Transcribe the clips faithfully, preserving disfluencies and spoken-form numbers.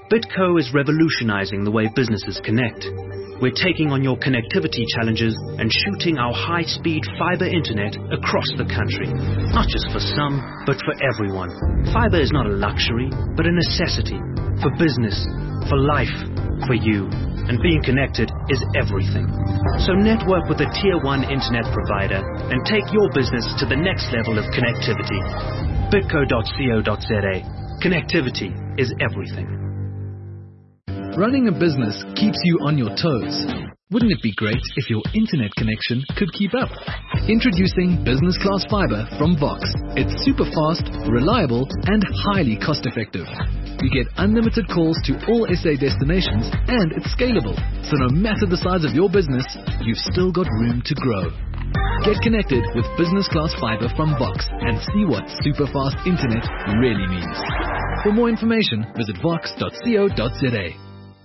Bitco is revolutionizing the way businesses connect. We're taking on your connectivity challenges and shooting our high-speed fiber internet across the country. Not just for some, but for everyone. Fiber is not a luxury, but a necessity. For business, for life, for you. And being connected is everything. So network with a tier one internet provider and take your business to the next level of connectivity. bitco dot co dot za. Connectivity is everything. Running a business keeps you on your toes. Wouldn't it be great if your internet connection could keep up? Introducing Business Class Fiber from Vox. It's super fast, reliable, and highly cost effective. You get unlimited calls to all S A destinations, and it's scalable. So no matter the size of your business, you've still got room to grow. Get connected with Business Class Fiber from Vox and see what super fast internet really means. For more information, visit vox dot co dot za.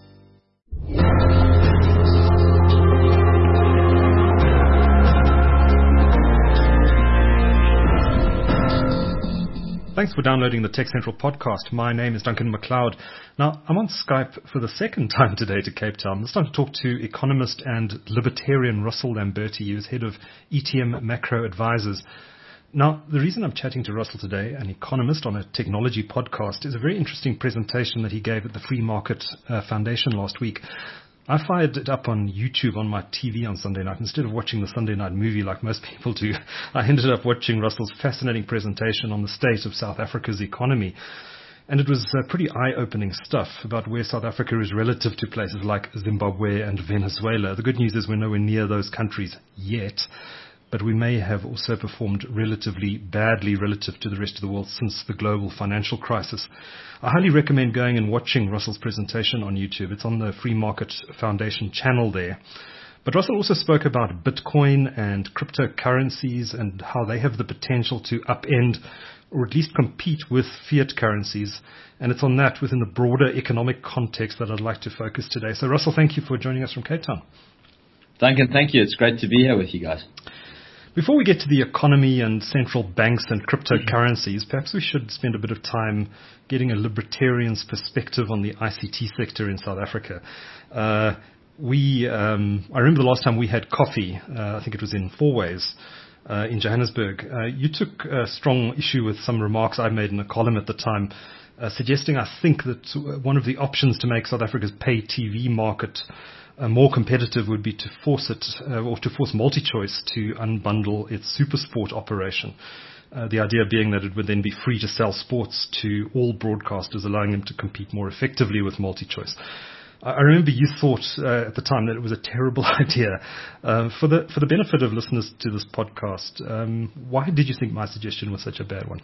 Thanks for downloading the Tech Central podcast. My name is Duncan McLeod. Now, I'm on Skype for the second time today to Cape Town. This time to talk to economist and libertarian Russell Lamberti, who is head of E T M Macro Advisors. Now, the reason I'm chatting to Russell today, an economist on a technology podcast, is a very interesting presentation that he gave at the Free Market uh, Foundation last week. I fired it up on YouTube on my T V on Sunday night. Instead of watching the Sunday night movie like most people do, I ended up watching Russell's fascinating presentation on the state of South Africa's economy. And it was uh, pretty eye-opening stuff about where South Africa is relative to places like Zimbabwe and Venezuela. The good news is we're nowhere near those countries yet, but we may have also performed relatively badly relative to the rest of the world since the global financial crisis. I highly recommend going and watching Russell's presentation on YouTube. It's on the Free Market Foundation channel there. But Russell also spoke about Bitcoin and cryptocurrencies and how they have the potential to upend or at least compete with fiat currencies. And it's on that within the broader economic context that I'd like to focus today. So Russell, thank you for joining us from Cape Town. Duncan, thank you. It's great to be here with you guys. Before we get to the economy and central banks and cryptocurrencies, perhaps we should spend a bit of time getting a libertarian's perspective on the I C T sector in South Africa. Uh, we, um, I remember the last time we had coffee, uh, I think it was in Fourways uh, in Johannesburg. Uh, you took a strong issue with some remarks I made in a column at the time, uh, suggesting I think that one of the options to make South Africa's pay T V market Uh, more competitive would be to force it, uh, or to force MultiChoice to unbundle its SuperSport operation. Uh, the idea being that it would then be free to sell sports to all broadcasters, allowing them to compete more effectively with MultiChoice. I, I remember you thought uh, at the time that it was a terrible idea. Uh, for the for the benefit of listeners to this podcast, um, why did you think my suggestion was such a bad one?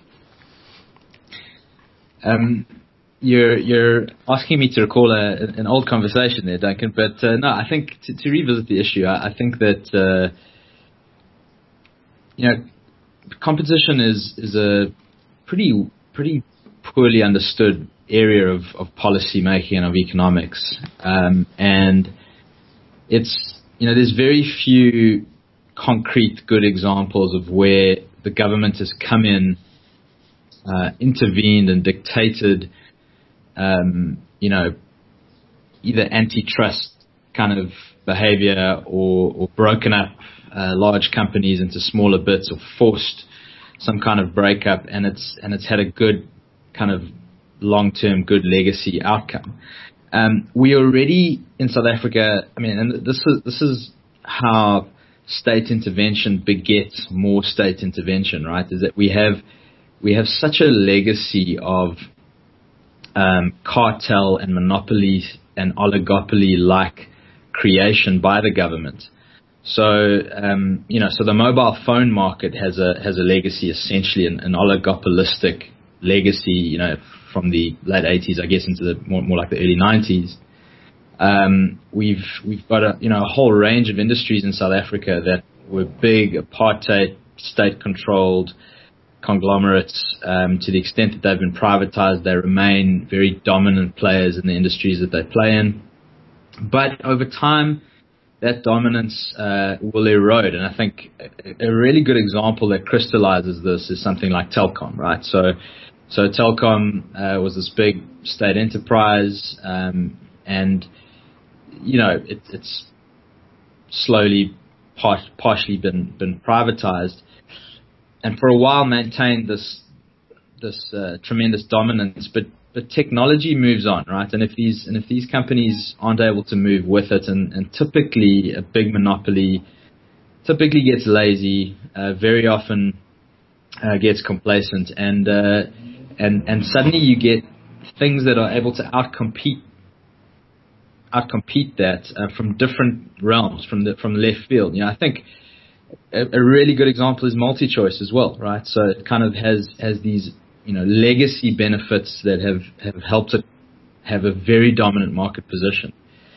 Um. You're you're asking me to recall a, an old conversation there, Duncan. But uh, no, I think to, to revisit the issue, I, I think that uh, you know competition is is a pretty pretty poorly understood area of, of policy making and of economics, um, and it's you know there's very few concrete good examples of where the government has come in, uh, intervened, and dictated. Um, you know, either antitrust kind of behavior or, or broken up uh, large companies into smaller bits or forced some kind of breakup, and it's and it's had a good kind of long-term good legacy outcome. Um, we already in South Africa, I mean, and this is this is how state intervention begets more state intervention, right? Is that we have we have such a legacy of Um, cartel and monopoly and oligopoly-like creation by the government. So, um, you know, so the mobile phone market has a has a legacy, essentially an, an oligopolistic legacy, you know, from the late eighties, I guess, into the more, more like the early nineties. Um, we've we've got a you know a whole range of industries in South Africa that were big apartheid state-controlled conglomerates. Um, to the extent that they've been privatized, they remain very dominant players in the industries that they play in. But over time, that dominance uh, will erode. And I think a, a really good example that crystallizes this is something like Telkom, right? So So Telkom uh, was this big state enterprise, um, and you know it, it's slowly par- partially been been privatized, and for a while maintained this this uh, tremendous dominance. But but technology moves on, right? And if these and if these companies aren't able to move with it, and, and typically a big monopoly typically gets lazy, uh, very often uh, gets complacent, and uh, and and suddenly you get things that are able to outcompete outcompete that uh, from different realms, from the from left field. You know, I think a, a really good example is MultiChoice as well, right? So it kind of has has these you know legacy benefits that have, have helped it have a very dominant market position.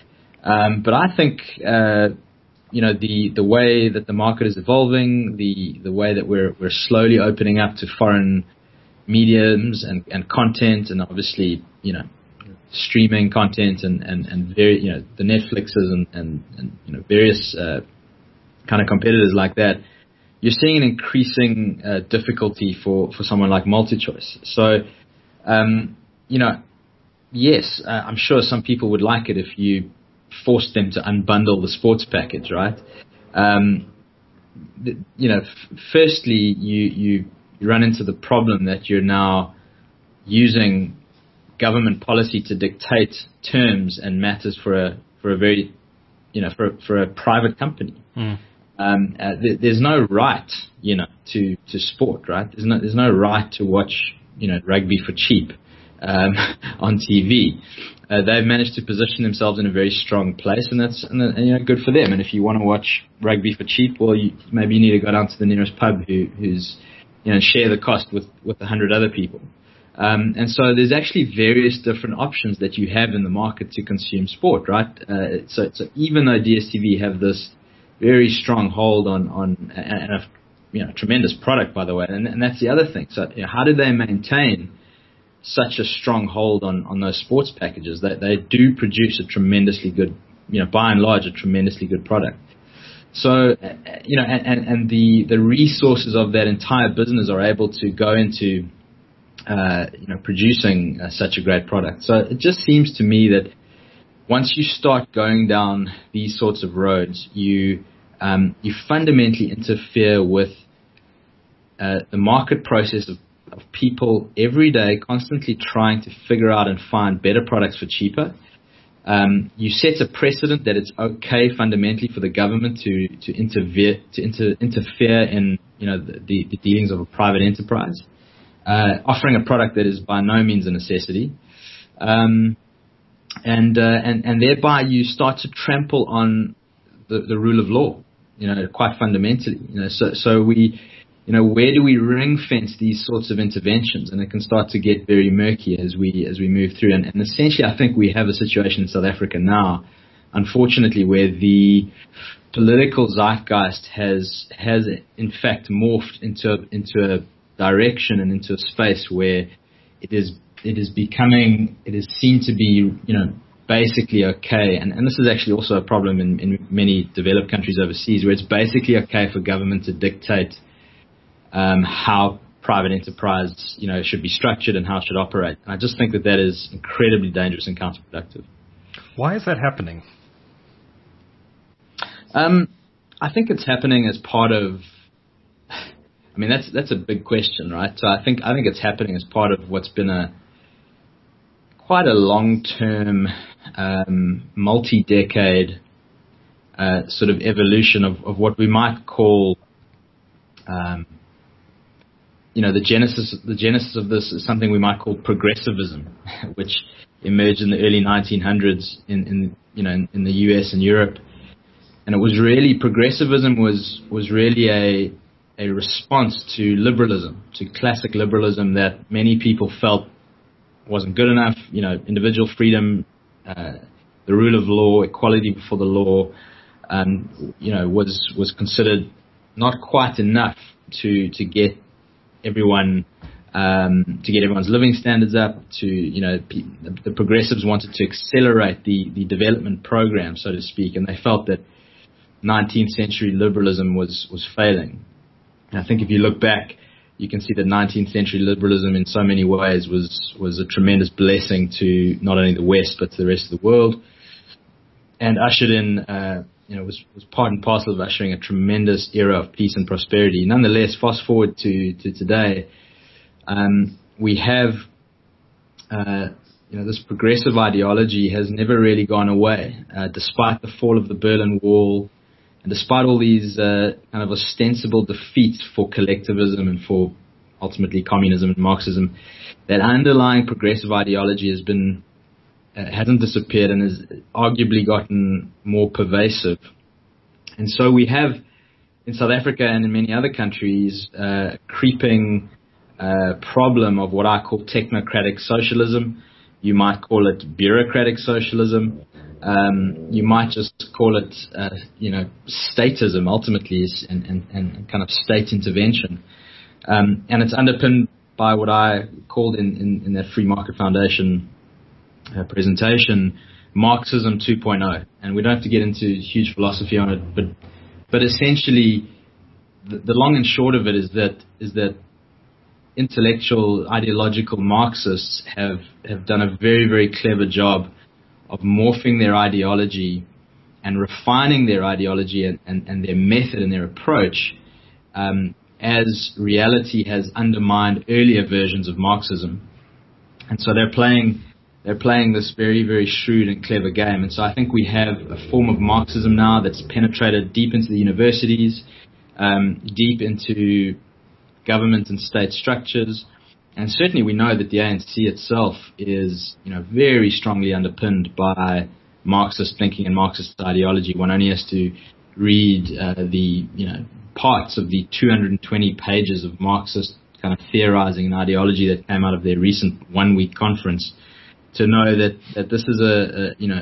Um, but I think uh, you know the the way that the market is evolving, the the way that we're we're slowly opening up to foreign mediums and, and content, and obviously you know streaming content and, and, and very you know the Netflixes and, and, and you know various uh, kind of competitors like that, you're seeing an increasing uh, difficulty for, for someone like MultiChoice. So um, you know yes, uh, I'm sure some people would like it if you forced them to unbundle the sports package, right? Um, the, you know, f- firstly, you, you you run into the problem that you're now using government policy to dictate terms and matters for a for a very, you know, for for a private company. Mm. Um, uh, th- there's no right, you know, to, to sport, right? There's no there's no right to watch, you know, rugby for cheap um, on T V. Uh, they've managed to position themselves in a very strong place, and that's and, and you know good for them. And if you want to watch rugby for cheap, well, you, maybe you need to go down to the nearest pub who, who's you know share the cost with with a hundred other people. Um, and so there's actually various different options that you have in the market to consume sport, right? Uh, so so even though D S T V have this very strong hold on on and a you know tremendous product, by the way, and, and that's the other thing. So you know, how do they maintain such a strong hold on, on those sports packages? That they, they do produce a tremendously good, you know, by and large, a tremendously good product. So, you know, and, and, and the, the resources of that entire business are able to go into, uh, you know, producing uh, such a great product. So it just seems to me that once you start going down these sorts of roads, you, um, you fundamentally interfere with uh, the market process of of people every day constantly trying to figure out and find better products for cheaper. Um, you set a precedent that it's okay fundamentally for the government to to interfere to inter, interfere in you know the, the, the dealings of a private enterprise, uh, offering a product that is by no means a necessity, um, and uh, and and thereby you start to trample on the, the rule of law, you know, quite fundamentally. You know, so so we. You know, where do we ring fence these sorts of interventions? And it can start to get very murky as we as we move through. And, and essentially, I think we have a situation in South Africa now, unfortunately, where the political zeitgeist has has in fact morphed into into a direction and into a space where it is it is becoming it is seen to be you know basically okay. And, and this is actually also a problem in, in many developed countries overseas, where it's basically okay for government to dictate Um, how private enterprise, you know, should be structured and how it should operate. And I just think that that is incredibly dangerous and counterproductive. Why is that happening? Um, I think it's happening as part of. I mean, that's that's a big question, right? So I think I think it's happening as part of what's been a quite a long-term, um, multi-decade uh, sort of evolution of, of what we might call. Um, You know, the genesis the genesis of this is something we might call progressivism, which emerged in the early nineteen hundreds in, in you know in, in the U S and Europe, and it was really progressivism was was really a a response to liberalism, to classic liberalism that many people felt wasn't good enough. You know, individual freedom, uh, the rule of law, equality before the law, um, you know, was was considered not quite enough to to get everyone um, to get everyone's living standards up. To you know, pe- the, the progressives wanted to accelerate the the development program, so to speak, and they felt that nineteenth century liberalism was was failing. And I think if you look back, you can see that nineteenth century liberalism in so many ways was, was a tremendous blessing to not only the West, but to the rest of the world. And ushered in, uh, you know, was, was part and parcel of ushering a tremendous era of peace and prosperity. Nonetheless, fast forward to, to today, um, we have, uh, you know, this progressive ideology has never really gone away, uh, despite the fall of the Berlin Wall, and despite all these uh, kind of ostensible defeats for collectivism and for ultimately communism and Marxism. That underlying progressive ideology has been uh, hasn't disappeared and has arguably gotten more pervasive. And so we have in South Africa and in many other countries uh, creeping uh, problem of what I call technocratic socialism. You might call it bureaucratic socialism. Um, you might just call it, uh, you know, statism ultimately, and, and, and kind of state intervention. Um, and it's underpinned by what I called in, in, in that Free Market Foundation uh, presentation, Marxism two point oh. And we don't have to get into huge philosophy on it, but but essentially, the, the long and short of it is that is that intellectual, ideological Marxists have, have done a very, very clever job of morphing their ideology and refining their ideology and, and, and their method and their approach um, as reality has undermined earlier versions of Marxism. And so they're playing they're playing this very, very shrewd and clever game. And so I think we have a form of Marxism now that's penetrated deep into the universities, um, deep into government and state structures. And certainly we know that the A N C itself is, you know, very strongly underpinned by Marxist thinking and Marxist ideology. One only has to read uh, the, you know, parts of the two hundred twenty pages of Marxist kind of theorizing and ideology that came out of their recent one-week conference to know that, that this is a, a, you know,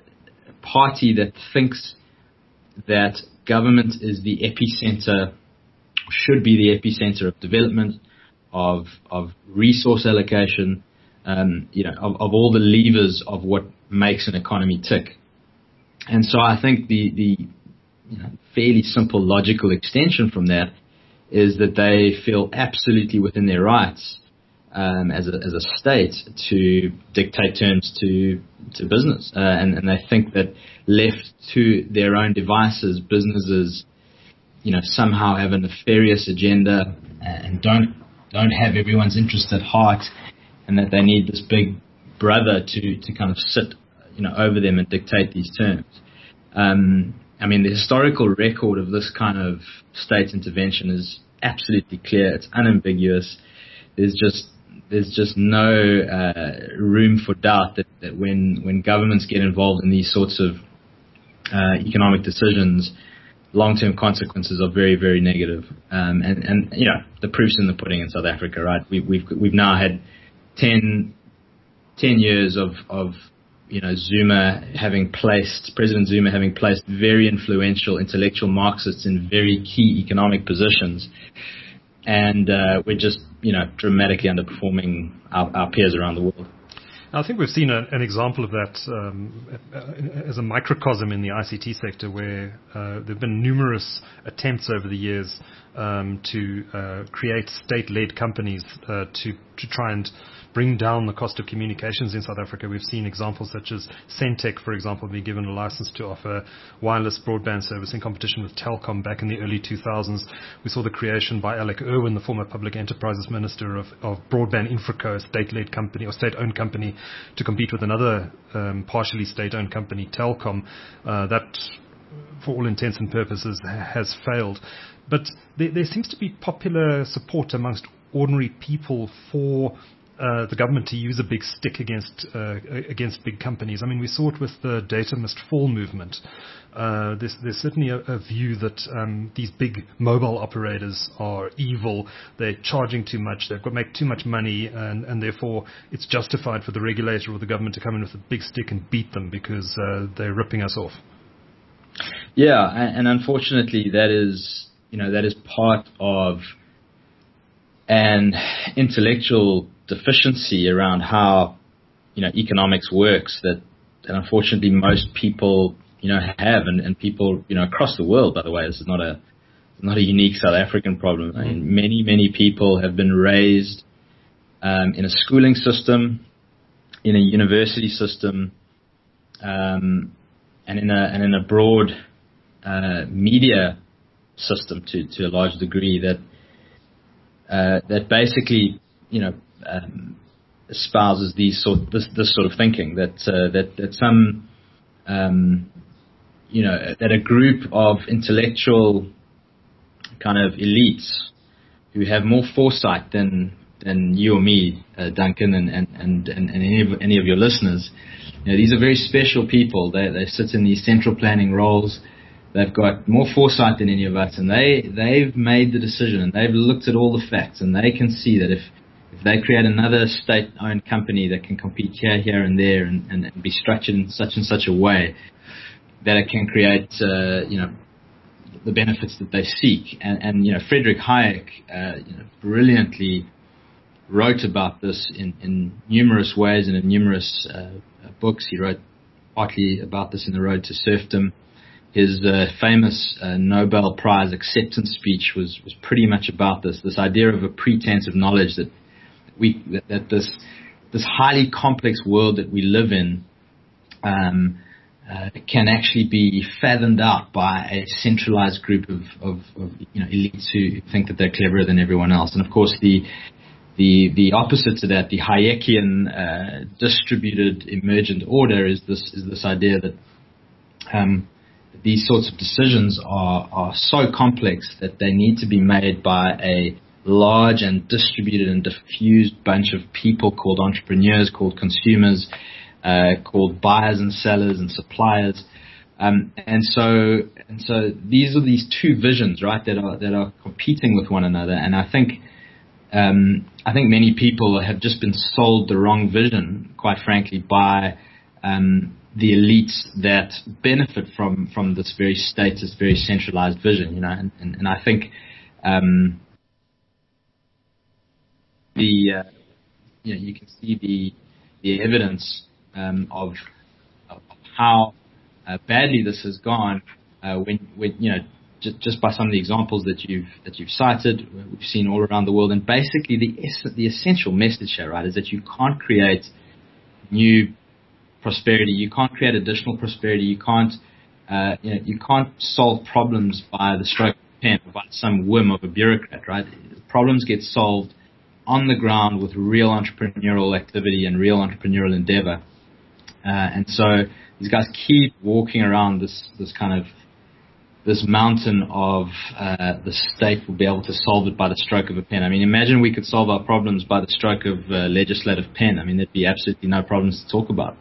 a party that thinks that government is the epicenter, should be the epicenter of development, of of resource allocation, um, you know, of, of all the levers of what makes an economy tick. And so I think the, the you know, fairly simple logical extension from that is that they feel absolutely within their rights um, as a as a state to dictate terms to to business, uh, and, and they think that left to their own devices, businesses, you know, somehow have a nefarious agenda and don't don't have everyone's interest at heart, and that they need this big brother to, to kind of sit, you know, over them and dictate these terms. Um, I mean, the historical record of this kind of state intervention is absolutely clear. It's unambiguous. There's just there's just no uh, room for doubt that, that when when governments get involved in these sorts of uh, economic decisions, long-term consequences are very, very negative. Um, and, and, you know, the proof's in the pudding in South Africa, right? We, we've we've now had ten, ten years of, of, you know, Zuma having placed, President Zuma having placed very influential intellectual Marxists in very key economic positions. And uh, we're just, you know, dramatically underperforming our, our peers around the world. I think we've seen a, an example of that um, as a microcosm in the I C T sector, where uh, there have been numerous attempts over the years um, to uh, create state-led companies uh, to to try and bring down the cost of communications in South Africa. We've seen examples such as Centec, for example, be given a license to offer wireless broadband service in competition with Telkom back in the early two thousands. We saw the creation by Alec Irwin, the former Public Enterprises Minister, of, of Broadband Infraco, a state-led company or state-owned company, to compete with another um, partially state-owned company, Telkom. Uh, that, for all intents and purposes, has failed. But there, there seems to be popular support amongst ordinary people for Uh, the government to use a big stick against uh, against big companies. I mean, we saw it with the Data Must Fall movement. Uh, there's, there's certainly a, a view that um, these big mobile operators are evil. They're charging too much. They've got to make too much money, and, and therefore it's justified for the regulator or the government to come in with a big stick and beat them because uh, they're ripping us off. Yeah, and, and unfortunately, that is you know that is part of an intellectual deficiency around how, you know, economics works that, that unfortunately most people, you know, have, and, and people, you know, across the world, by the way. This is not a, not a unique South African problem. I mean, many, many people have been raised um, in a schooling system, in a university system, um, and in a and in a broad uh, media system to to a large degree that uh, that basically, you know, um, espouses these sort this this sort of thinking that uh, that that some um, you know that a group of intellectual kind of elites who have more foresight than than you or me, uh, Duncan, and and and, and any of, any of your listeners. You know, these are very special people. They they sit in these central planning roles. They've got more foresight than any of us, and they they've made the decision, and they've looked at all the facts, and they can see that if if they create another state-owned company that can compete here, here, and there, and, and, and be structured in such and such a way that it can create, uh, you know, the benefits that they seek. And, and you know, Friedrich Hayek, uh, you know, brilliantly wrote about this in, in numerous ways and in numerous uh, books. He wrote partly about this in The Road to Serfdom. His uh, famous uh, Nobel Prize acceptance speech was, was pretty much about this, this idea of a pretense of knowledge that we that, that this this highly complex world that we live in um, uh, can actually be fathomed out by a centralized group of, of, of you know elites who think that they're cleverer than everyone else. And of course, the the the opposite to that, the Hayekian uh, distributed emergent order, is this is this idea that um, these sorts of decisions are are so complex that they need to be made by a large and distributed and diffused bunch of people called entrepreneurs, called consumers, uh, called buyers and sellers and suppliers, um, and so and so these are these two visions, right, that are that are competing with one another. And I think um, I think many people have just been sold the wrong vision, quite frankly, by um, the elites that benefit from from this very status, very centralized vision, you know, and and, and I think. Um, The uh, you know you can see the the evidence um, of, of how uh, badly this has gone uh, when when you know just, just by some of the examples that you've that you've cited, we've seen all around the world. And basically the es- the essential message here, right, is that you can't create new prosperity, you can't create additional prosperity, you can't uh, you know you can't solve problems by the stroke of a pen or by some whim of a bureaucrat, right? Problems get solved on the ground with real entrepreneurial activity and real entrepreneurial endeavor. Uh, and so these guys keep walking around this, this kind of, this mountain of uh, the state will be able to solve it by the stroke of a pen. I mean, imagine we could solve our problems by the stroke of uh, legislative pen. I mean, there'd be absolutely no problems to talk about.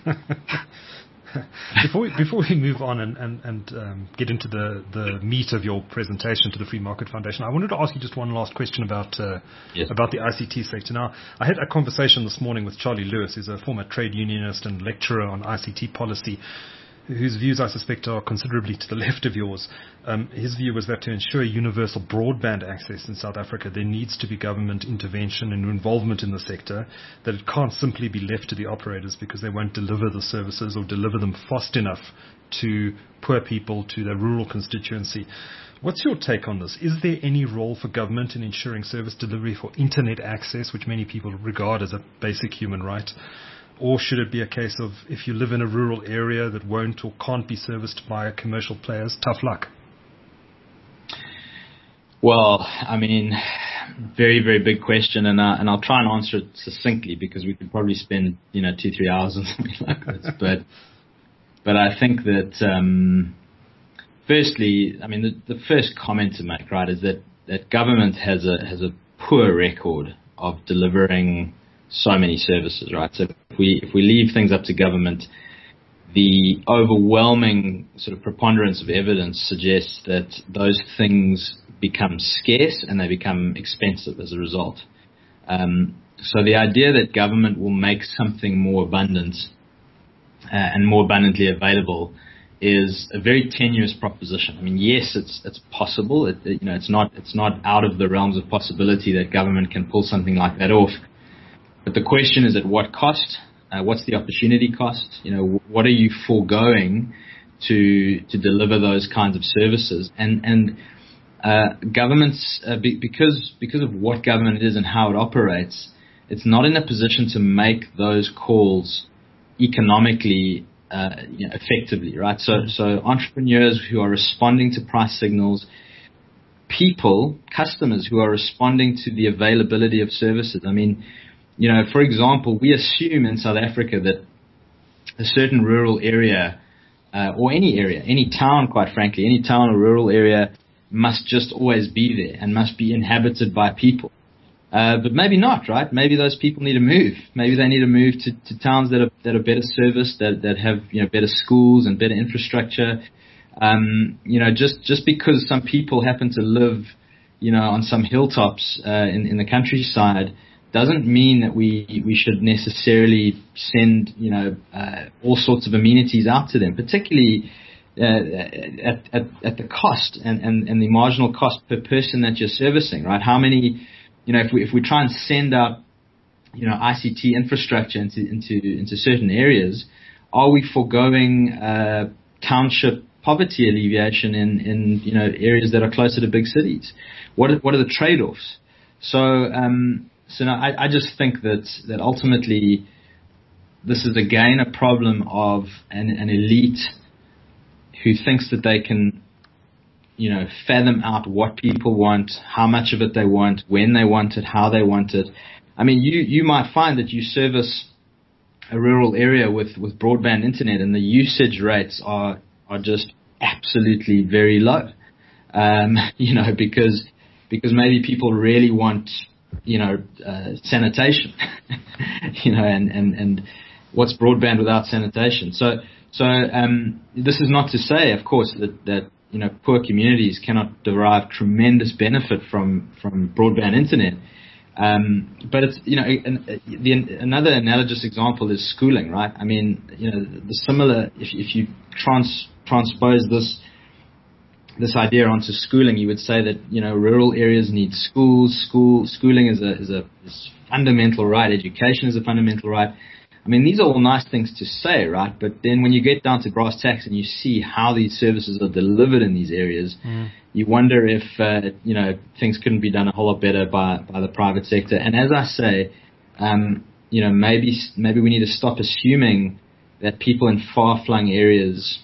Before we, before we move on and, and, and um, get into the, the meat of your presentation to the Free Market Foundation, I wanted to ask you just one last question about uh, yes. about the I C T sector. Now, I had a conversation this morning with Charlie Lewis, who's a former trade unionist and lecturer on I C T policy, whose views I suspect are considerably to the left of yours. Um, his view was that to ensure universal broadband access in South Africa, there needs to be government intervention and involvement in the sector, that it can't simply be left to the operators because they won't deliver the services or deliver them fast enough to poor people, to their rural constituency. What's your take on this? Is there any role for government in ensuring service delivery for internet access, which many people regard as a basic human right? Or should it be a case of if you live in a rural area that won't or can't be serviced by commercial players, tough luck? Well, I mean, very, very big question, and uh, and I'll try and answer it succinctly because we could probably spend, you know, two, three hours on something like this. But but I think that um, firstly, I mean, the, the first comment to make, right, is that, that government has a has a poor record of delivering so many services, right? So if we if we leave things up to government, the overwhelming sort of preponderance of evidence suggests that those things become scarce and they become expensive as a result. Um, so the idea that government will make something more abundant uh, and more abundantly available is a very tenuous proposition. I mean, yes, it's it's possible. It, it, you know, it's not it's not out of the realms of possibility that government can pull something like that off. But the question is, at what cost? Uh, what's the opportunity cost? You know, what are you foregoing to to deliver those kinds of services? And and uh, governments, uh, be, because because of what government is and how it operates, it's not in a position to make those calls economically uh, you know, effectively, right? So, so entrepreneurs who are responding to price signals, people, customers who are responding to the availability of services. I mean, you know, for example, we assume in South Africa that a certain rural area, uh, or any area, any town, quite frankly, any town or rural area must just always be there and must be inhabited by people. Uh, but maybe not, right? Maybe those people need to move. Maybe they need to move to, to towns that are that are better serviced, that that have you know better schools and better infrastructure. Um, you know, just just because some people happen to live, you know, on some hilltops uh, in in the countryside, doesn't mean that we we should necessarily send you know uh, all sorts of amenities out to them, particularly uh, at, at at the cost and, and and the marginal cost per person that you're servicing, right? How many You know, if we if we try and send out, you know, I C T infrastructure into into into certain areas, are we foregoing uh, township poverty alleviation in, in you know areas that are closer to big cities? What are, what are the trade-offs? So um, so no, I, I just think that that ultimately this is again a problem of an, an elite who thinks that they can, you know, fathom out what people want, how much of it they want, when they want it, how they want it. I mean, you, you might find that you service a rural area with, with broadband internet and the usage rates are, are just absolutely very low. Um, you know, because, because maybe people really want, you know, uh, sanitation, you know, and, and, and what's broadband without sanitation? So, so, um, this is not to say, of course, that, that, you know, poor communities cannot derive tremendous benefit from, from broadband internet. Um, but it's, you know, an, the, another analogous example is schooling, right? I mean, you know, the similar, if, if you trans, transpose this, this idea onto schooling, you would say that, you know, rural areas need schools, school, schooling is a, is a is fundamental right, education is a fundamental right. I mean, these are all nice things to say, right? But then when you get down to brass tacks and you see how these services are delivered in these areas, mm. you wonder if, uh, you know, things couldn't be done a whole lot better by, by the private sector. And as I say, um, you know, maybe, maybe we need to stop assuming that people in far-flung areas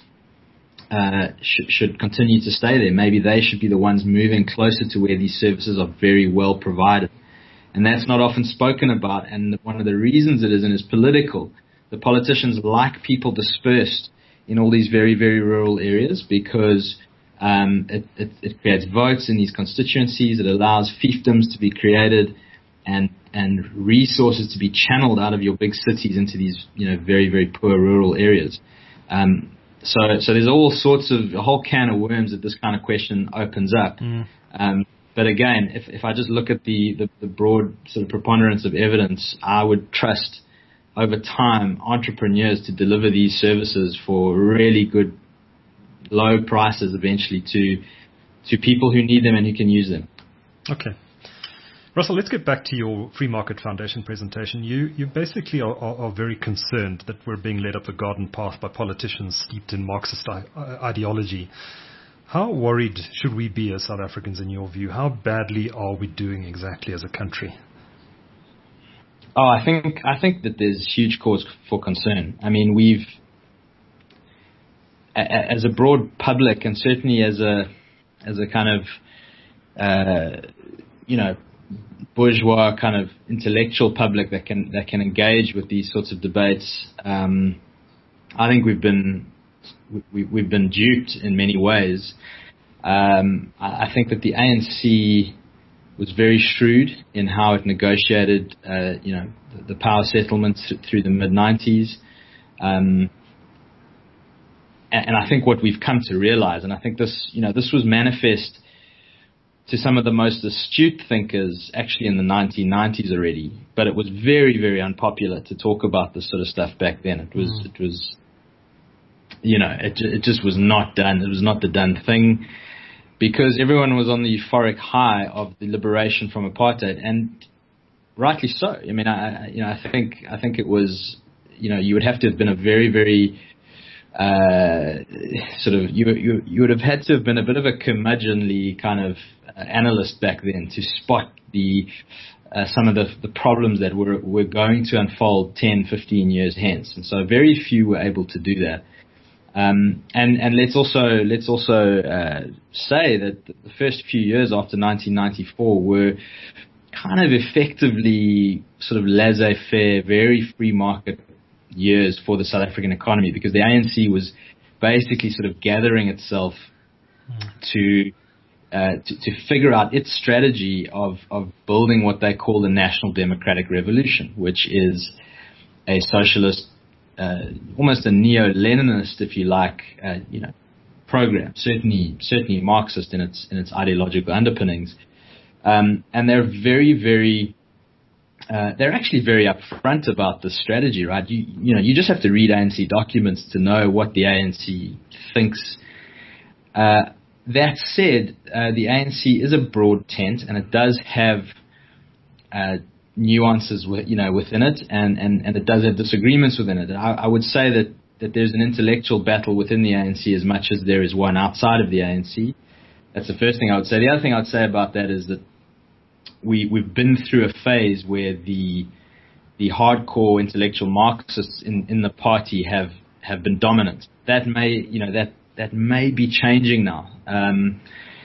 uh, sh- should continue to stay there. Maybe they should be the ones moving closer to where these services are very well provided. And that's not often spoken about, and one of the reasons it isn't is political. The politicians like people dispersed in all these very, very rural areas because um, it, it, it creates votes in these constituencies. It allows fiefdoms to be created and and resources to be channeled out of your big cities into these, you know, very, very poor rural areas. Um, so, so there's all sorts of a whole can of worms that this kind of question opens up. Mm. Um, But again, if, if I just look at the, the, the broad sort of preponderance of evidence, I would trust over time entrepreneurs to deliver these services for really good, low prices eventually to to people who need them and who can use them. Okay. Russell, let's get back to your Free Market Foundation presentation. You you basically are, are, are very concerned that we're being led up the garden path by politicians steeped in Marxist I- ideology. How worried should we be as South Africans in your view? How badly are we doing exactly as a country? Oh, I think I think that there's huge cause for concern. I mean, we've, a, as a broad public and certainly as a as a kind of, uh, you know, bourgeois kind of intellectual public that can that can engage with these sorts of debates, um, I think we've been. We, we've been duped in many ways. Um, I think that the A N C was very shrewd in how it negotiated, uh, you know, the, the power settlements through the mid nineties. Um, and, and I think what we've come to realize, and I think this, you know, this was manifest to some of the most astute thinkers actually in the nineteen nineties already, but it was very, very unpopular to talk about this sort of stuff back then. It was, mm. it was, You know, it it just was not done. It was not the done thing because everyone was on the euphoric high of the liberation from apartheid, and rightly so. I mean, I you know I think I think it was, you know, you would have to have been a very very uh, sort of you, you you would have had to have been a bit of a curmudgeonly kind of uh, analyst back then to spot the uh, some of the the problems that were were going to unfold ten, fifteen years hence, and so very few were able to do that. Um, and and let's also let's also uh, say that the first few years after nineteen ninety-four were kind of effectively sort of laissez-faire, very free market years for the South African economy, because the A N C was basically sort of gathering itself to uh, to, to figure out its strategy of of building what they call the National Democratic Revolution, which is a socialist, uh, almost a neo-Leninist, if you like, uh, you know, program. Certainly, certainly Marxist in its in its ideological underpinnings. Um, and they're very, very, uh, they're actually very upfront about the strategy, right? You, you know, you just have to read A N C documents to know what the A N C thinks. Uh, that said, uh, the A N C is a broad tent, and it does have, uh, nuances, with, you know, within it, and, and, and it does have disagreements within it. I, I would say that, that there's an intellectual battle within the A N C as much as there is one outside of the A N C. That's the first thing I would say. The other thing I would say about that is that We, we've been through a phase where the the hardcore intellectual Marxists in, in the party have, have been dominant. That may you know that that may be changing now, um,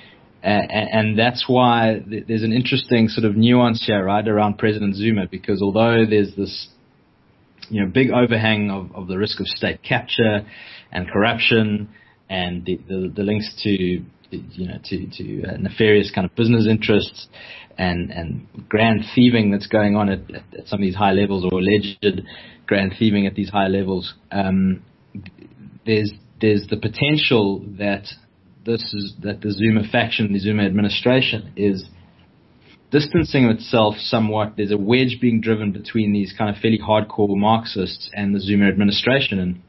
and, and that's why there's an interesting sort of nuance here, right, around President Zuma, because although there's this you know big overhang of, of the risk of state capture and corruption and the, the, the links to you know to to uh, nefarious kind of business interests and and grand thieving that's going on at, at some of these high levels, or alleged grand thieving at these high levels, um, there's there's the potential that this is that the Zuma faction, the Zuma administration, is distancing itself somewhat. There's a wedge being driven between these kind of fairly hardcore Marxists and the Zuma administration, and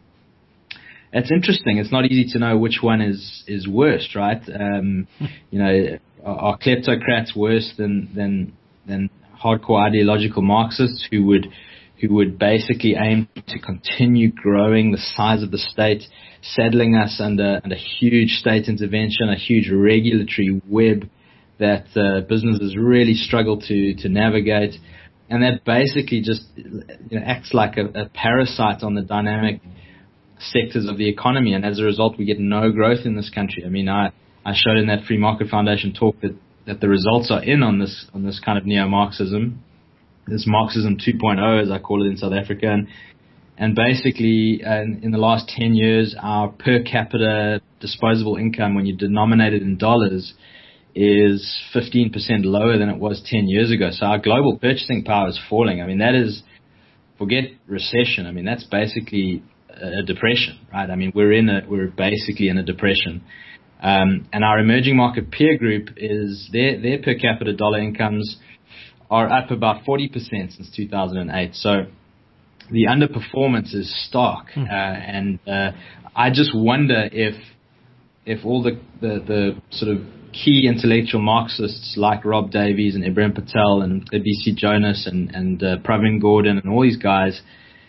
it's interesting. It's not easy to know which one is is worst, right? Um, you know, are kleptocrats worse than than than hardcore ideological Marxists who would who would basically aim to continue growing the size of the state, saddling us under under huge state intervention, a huge regulatory web that uh, businesses really struggle to to navigate, and that basically just you know, acts like a, a parasite on the dynamic sectors of the economy, and as a result we get no growth in this country. I mean, I, I showed in that Free Market Foundation talk that, that the results are in on this on this kind of neo-Marxism, this Marxism two point oh as I call it in South Africa, and, and basically uh, in, in the last ten years our per capita disposable income, when you denominate it in dollars, is fifteen percent lower than it was ten years ago. So our global purchasing power is falling. I mean, that is, forget recession, I mean that's basically a depression, right? I mean, we're in a, we're basically in a depression. Um, and our emerging market peer group is, their, their per capita dollar incomes are up about forty percent since two thousand eight. So the underperformance is stark. Mm. Uh, and, uh, I just wonder if, if all the, the, the sort of key intellectual Marxists like Rob Davies and Ibrahim Patel and B C Jonas and, and, uh, Pravin Gordhan and all these guys,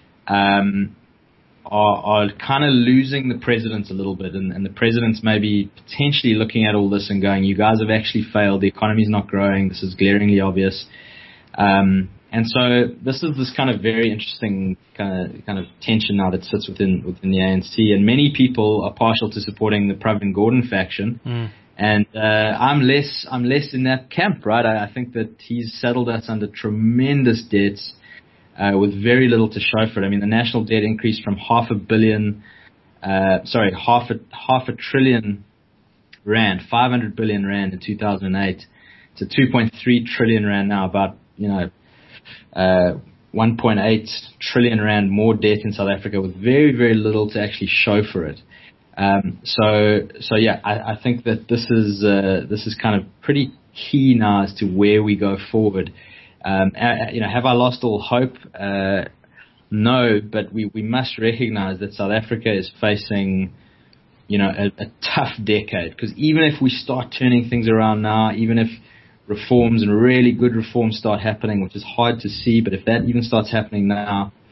um, Are, are kind of losing the presidents a little bit, and, and the presidents maybe potentially looking at all this and going, you guys have actually failed, the economy's not growing, this is glaringly obvious. Um, and so this is this kind of very interesting kind of kind of tension now that sits within within the A N C, and many people are partial to supporting the Pravin Gordhan faction. Mm. And uh, I'm less I'm less in that camp, right? I, I think that he's saddled us under tremendous debts, Uh, with very little to show for it. I mean, the national debt increased from half a billion, uh, sorry, half a half a trillion rand, five hundred billion rand in two thousand eight, to two point three trillion rand now. About you know, uh, one point eight trillion rand more debt in South Africa, with very very little to actually show for it. Um, so so yeah, I, I think that this is uh, this is kind of pretty key now as to where we go forward. Um, uh, you know, have I lost all hope? Uh, no, but we, we must recognize that South Africa is facing, you know, a, a tough decade. Because even if we start turning things around now, even if reforms and really good reforms start happening, which is hard to see, but if that even starts happening now,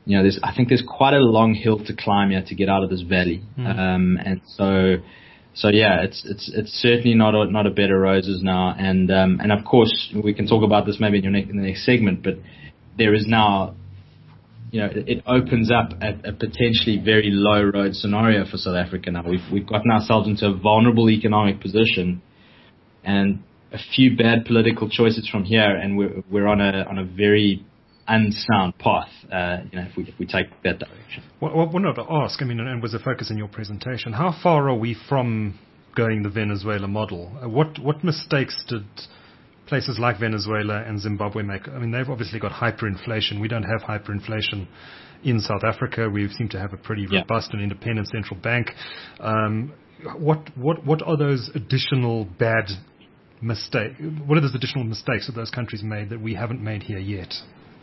you know, there's, I think there's quite a long hill to climb here to get out of this valley. Mm. Um, and so, so yeah, it's, it's, it's certainly not a, not a bed of roses now. And, um, and of course we can talk about this maybe in your next, in the next segment, but there is now, you know, it, it opens up a, a potentially very low road scenario for South Africa now. We've, we've gotten ourselves into a vulnerable economic position and a few bad political choices from here, and we're, we're on a, on a very unsound path, uh, you know, if we, if we take that direction. Well, well, well, no, to ask, I mean, and was a focus in your presentation, how far are we from going the Venezuela model? Uh, what, what mistakes did places like Venezuela and Zimbabwe make? I mean, they've obviously got hyperinflation. We don't have hyperinflation in South Africa. We seem to have a pretty robust yeah. and independent central bank. Um, what, what, what are those additional bad mistakes? What are those additional mistakes that those countries made that we haven't made here yet?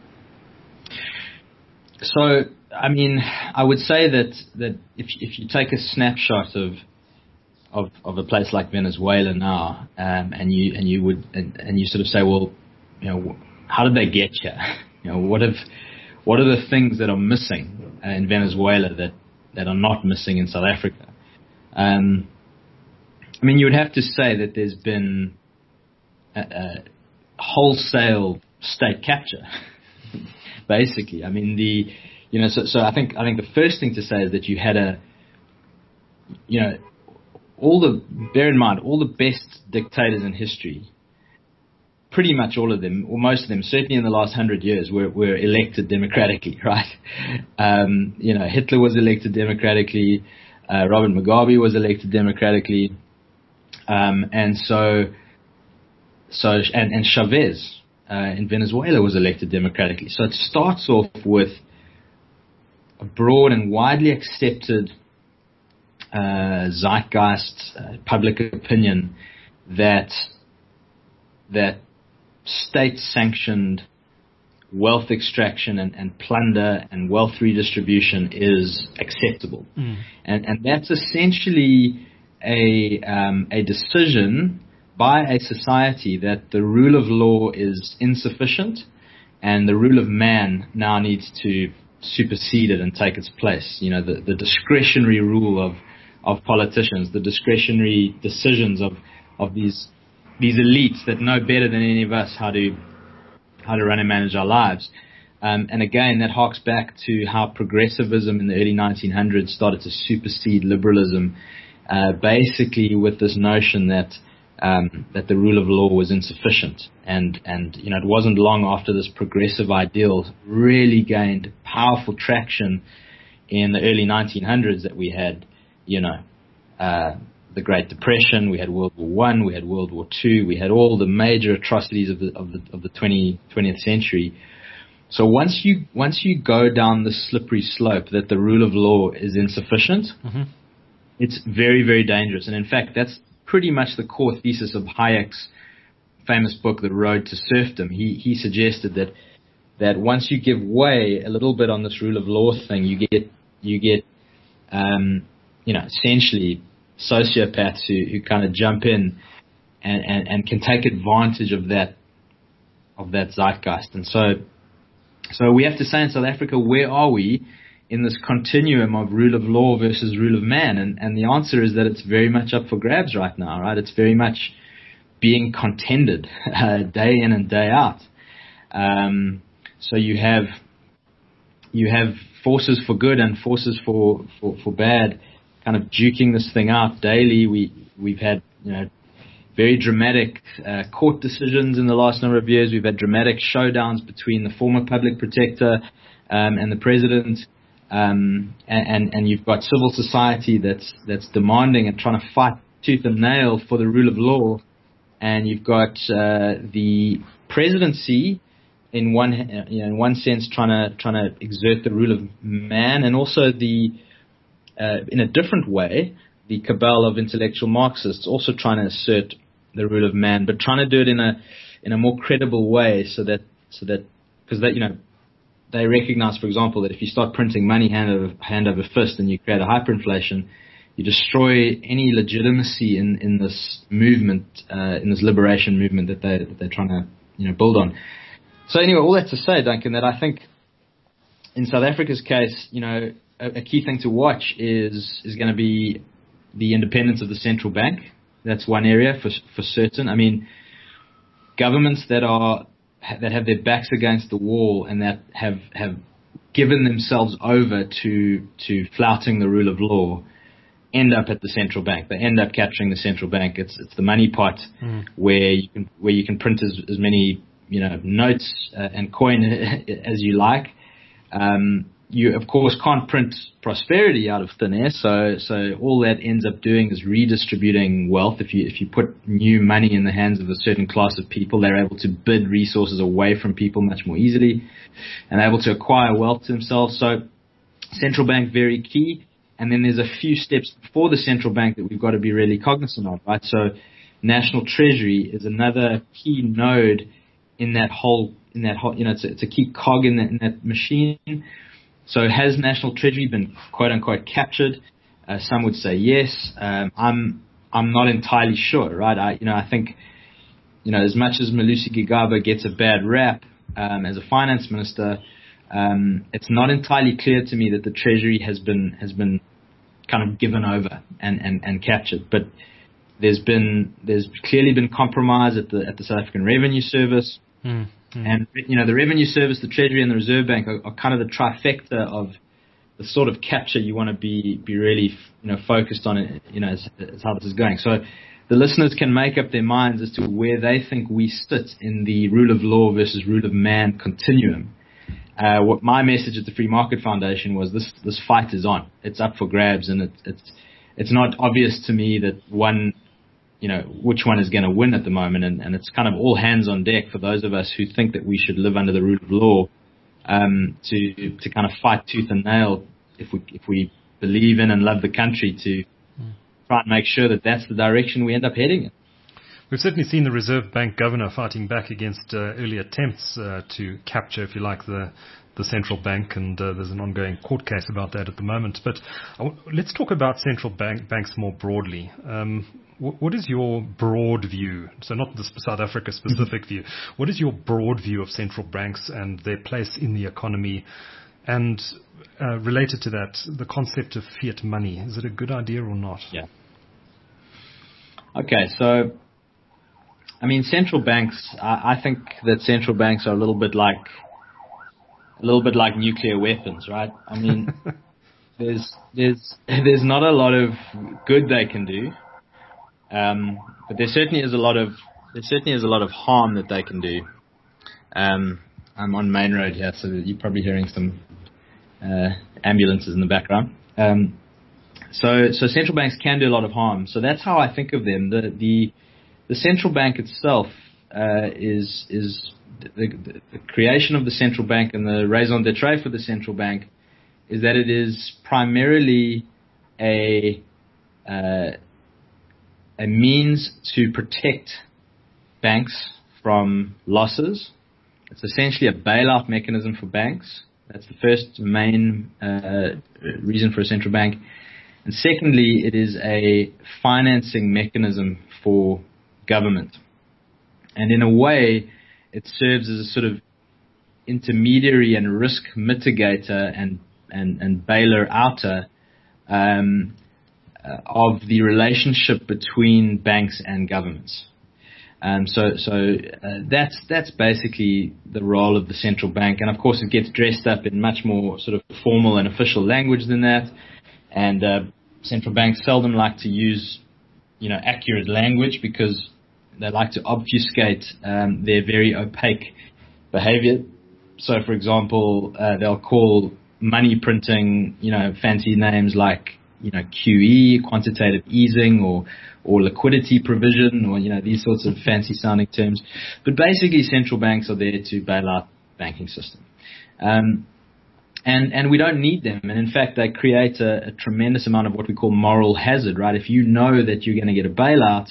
So, I mean, I would say that, that if if you take a snapshot of of, of a place like Venezuela now, um, and you and you would and, and you sort of say, well, you know, how did they get here? You know, what have what are the things that are missing in Venezuela that, that are not missing in South Africa? Um, I mean, you would have to say that there's been a, a wholesale state capture. Basically, I mean the, you know, so so I think I think the first thing to say is that you had a, you know, all the bear in mind all the best dictators in history, pretty much all of them, or most of them, certainly in the last hundred years, were were elected democratically, right? Um, you know, Hitler was elected democratically, uh, Robert Mugabe was elected democratically, um, and so so and and Chavez. Uh, in Venezuela was elected democratically. So it starts off with a broad and widely accepted uh, zeitgeist, uh, public opinion that that state-sanctioned wealth extraction and, and plunder and wealth redistribution is acceptable, mm. and and that's essentially a um, a decision by a society that the rule of law is insufficient and the rule of man now needs to supersede it and take its place. You know, the, the discretionary rule of, of politicians, the discretionary decisions of, of these these elites that know better than any of us how to how to run and manage our lives. Um, and again, that harks back to how progressivism in the early nineteen hundreds started to supersede liberalism, uh, basically with this notion that Um, that the rule of law was insufficient, and and you know it wasn't long after this progressive ideal really gained powerful traction in the early nineteen hundreds that we had, you know, uh, the Great Depression, we had World War One, we had World War Two, we had all the major atrocities of the of the of the twentieth century. So once you once you go down the slippery slope that the rule of law is insufficient, mm-hmm. it's very very dangerous, and in fact that's pretty much the core thesis of Hayek's famous book, The Road to Serfdom. He he suggested that that once you give way a little bit on this rule of law thing, you get you get um, you know essentially sociopaths who, who kind of jump in and, and, and can take advantage of that of that zeitgeist. And so so we have to say in South Africa, where are we in this continuum of rule of law versus rule of man? And, and the answer is that it's very much up for grabs right now, right? It's very much being contended uh, day in and day out. Um, so you have you have forces for good and forces for, for, for bad kind of duking this thing out daily. We, we've had, you know, very dramatic uh, court decisions in the last number of years. We've had dramatic showdowns between the former public protector um, and the president. Um, and, and, and you've got civil society that's that's demanding and trying to fight tooth and nail for the rule of law, and you've got uh, the presidency in one you know, in one sense trying to trying to exert the rule of man, and also the uh, in a different way the cabal of intellectual Marxists also trying to assert the rule of man, but trying to do it in a in a more credible way, so that so that because that you know. They recognize, for example, that if you start printing money hand over, hand over fist and you create a hyperinflation, you destroy any legitimacy in, in this movement, uh, in this liberation movement that, they, that they're trying to you know, build on. So anyway, all that to say, Duncan, that I think in South Africa's case, you know, a, a key thing to watch is is going to be the independence of the central bank. That's one area for for certain. I mean, governments that are that have their backs against the wall and that have have given themselves over to to flouting the rule of law end up at the central bank. They end up capturing the central bank. It's it's the money pot mm. where you can where you can print as, as many you know notes uh, and coin as you like. Um, you of course can't print prosperity out of thin air. So so all that ends up doing is redistributing wealth. If you if you put new money in the hands of a certain class of people, they're able to bid resources away from people much more easily, and able to acquire wealth to themselves. So central bank very key. And then there's a few steps before the central bank that we've got to be really cognizant of, right? So national treasury is another key node in that whole, in that whole, you know, it's a, it's a key cog in that, in that machine. So has national treasury been quote unquote captured? Uh, some would say yes. Um, I'm, I'm not entirely sure, right? I, you know, I think, you know, as much as Malusi Gigaba gets a bad rap, um, as a finance minister, Um, it's not entirely clear to me that the Treasury has been has been kind of given over and, and, and captured. But there's been there's clearly been compromise at the at the South African Revenue Service, mm, mm. and you know the Revenue Service, the Treasury, and the Reserve Bank are, are kind of the trifecta of the sort of capture you want to be be really you know focused on it. You know as, as how this is going. So the listeners can make up their minds as to where they think we sit in the rule of law versus rule of man continuum. Uh, what my message at the Free Market Foundation was: this this fight is on. It's up for grabs, and it, it's it's not obvious to me that one, you know, which one is going to win at the moment, and, and it's kind of all hands on deck for those of us who think that we should live under the rule of law, um, to to kind of fight tooth and nail if we if we believe in and love the country to try and make sure that that's the direction we end up heading in. We've certainly seen the Reserve Bank governor fighting back against uh, early attempts uh, to capture, if you like, the the central bank, and uh, there's an ongoing court case about that at the moment. But uh, let's talk about central bank banks more broadly. Um, w- what is your broad view? So not the South Africa specific view. What is your broad view of central banks and their place in the economy? And uh, related to that, the concept of fiat money. Is it a good idea or not? Yeah. Okay, so I mean, central banks, I, I think that central banks are a little bit like, a little bit like nuclear weapons, right? I mean, there's, there's, there's not a lot of good they can do. Um, but there certainly is a lot of, there certainly is a lot of harm that they can do. Um, I'm on Main Road here, so you're probably hearing some, uh, ambulances in the background. Um, so, so central banks can do a lot of harm. So that's how I think of them. The, the, The central bank itself uh, is is the, the, the creation of the central bank, and the raison d'être for the central bank is that it is primarily a uh, a means to protect banks from losses. It's essentially a bailout mechanism for banks. That's the first main uh, reason for a central bank. And secondly, it is a financing mechanism for government. And in a way, it serves as a sort of intermediary and risk mitigator and, and, and bailer outer um, uh, of the relationship between banks and governments. Um, so so uh, that's that's basically the role of the central bank. And of course, it gets dressed up in much more sort of formal and official language than that. And uh, central banks seldom like to use, you know, accurate language because they like to obfuscate um, their very opaque behavior. So, for example, uh, they'll call money printing, you know, fancy names like, you know, Q E, quantitative easing, or or liquidity provision, or, you know, these sorts of fancy sounding terms. But basically, central banks are there to bail out the banking system. Um, and and we don't need them. And in fact, they create a, a tremendous amount of what we call moral hazard, right? If you know that you're going to get a bailout,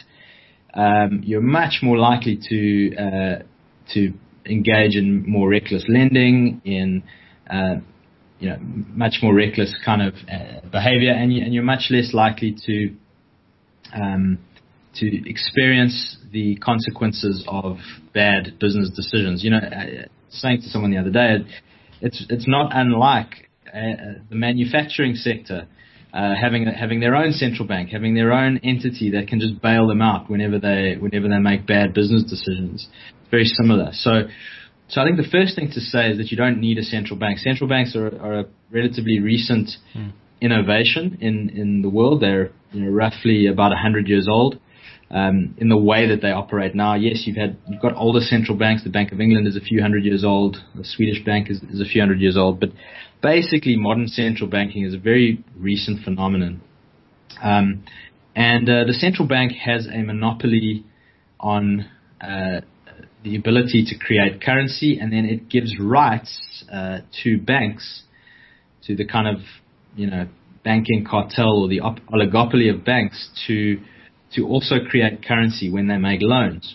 Um, you're much more likely to uh, to engage in more reckless lending, in uh, you know much more reckless kind of uh, behavior, and, you, and you're much less likely to um, to experience the consequences of bad business decisions. You know, uh, saying to someone the other day, it's it's not unlike uh, the manufacturing sector uh, having having their own central bank, having their own entity that can just bail them out whenever they whenever they make bad business decisions. It's very similar. So. So I think the first thing to say is that you don't need a central bank. Central banks are, are a relatively recent mm. innovation in, in the world. They're you know, roughly about one hundred years old um, in the way that they operate now. Yes, you've had you've got older central banks. The Bank of England is a few hundred years old. The Swedish bank is, is a few hundred years old. But basically, modern central banking is a very recent phenomenon. Um, and uh, the central bank has a monopoly on uh, the ability to create currency, and then it gives rights uh, to banks, to the kind of you know banking cartel or the op- oligopoly of banks to to also create currency when they make loans.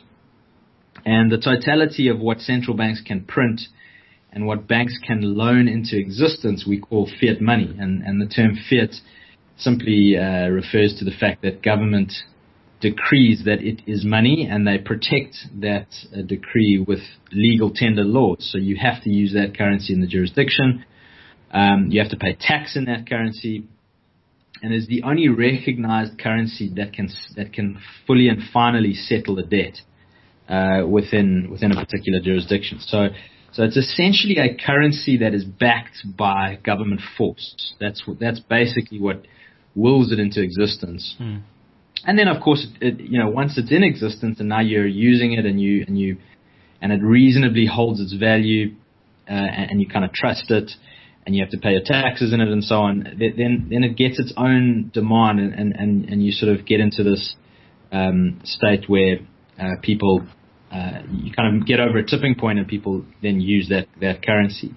And the totality of what central banks can print and what banks can loan into existence we call fiat money, and, and the term fiat simply uh, refers to the fact that government decrees that it is money, and they protect that uh, decree with legal tender laws. So you have to use that currency in the jurisdiction. Um, you have to pay tax in that currency, and is the only recognized currency that can that can fully and finally settle a debt uh, within within a particular jurisdiction. So so it's essentially a currency that is backed by government force. That's what, that's basically what wills it into existence. Mm. And then, of course, it, you know, once it's in existence and now you're using it and you and you and it reasonably holds its value, uh, and, and you kind of trust it, and you have to pay your taxes in it and so on, then then it gets its own demand, and, and, and, and you sort of get into this um, state where uh, people uh, you kind of get over a tipping point, and people then use that that currency.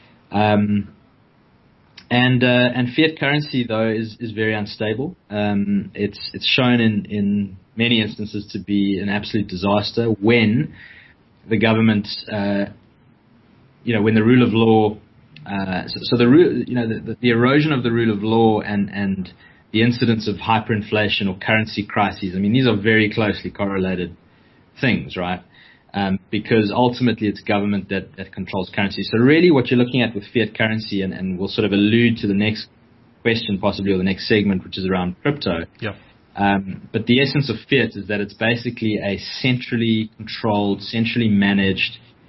Um, And uh, and fiat currency, though, is, is very unstable. Um, it's it's shown in, in many instances to be an absolute disaster when the government, uh, you know, when the rule of law, uh, so, so the you know the, the erosion of the rule of law and, and the incidence of hyperinflation or currency crises. I mean, these are very closely correlated things, right? Um, because ultimately it's government that, that controls currency. So really what you're looking at with fiat currency, and, and we'll sort of allude to the next question possibly, or the next segment, which is around crypto. Yeah. Um, but the essence of fiat is that it's basically a centrally controlled, centrally managed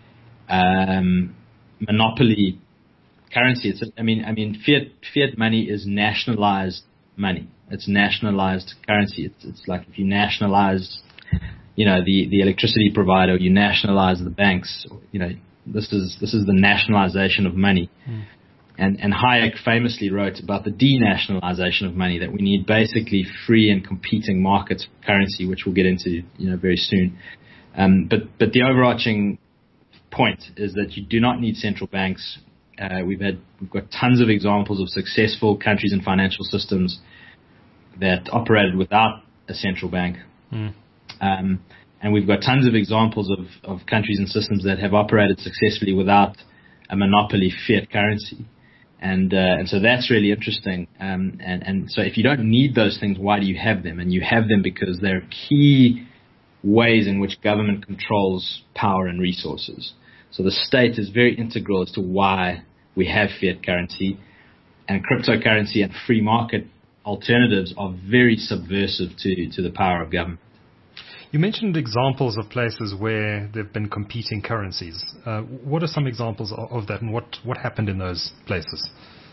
um, monopoly currency. It's a, I mean, I mean, fiat fiat money is nationalized money. It's nationalized currency. It's, it's like if you nationalize you know, the, the electricity provider, you nationalize the banks, you know, this is, this is the nationalization of money. Mm. And, and Hayek famously wrote about the denationalization of money, that we need basically free and competing markets for currency, which we'll get into, you know, very soon. Um, but, but the overarching point is that you do not need central banks. Uh, we've had, we've got tons of examples of successful countries and financial systems that operated without a central bank. Mm. Um, and we've got tons of examples of, of countries and systems that have operated successfully without a monopoly fiat currency. And uh, and so that's really interesting. Um, and, and so if you don't need those things, why do you have them? And you have them because they're key ways in which government controls power and resources. So the state is very integral as to why we have fiat currency. And cryptocurrency and free market alternatives are very subversive to, to the power of government. You mentioned examples of places where there have been competing currencies. Uh, what are some examples of, of that, and what, what happened in those places?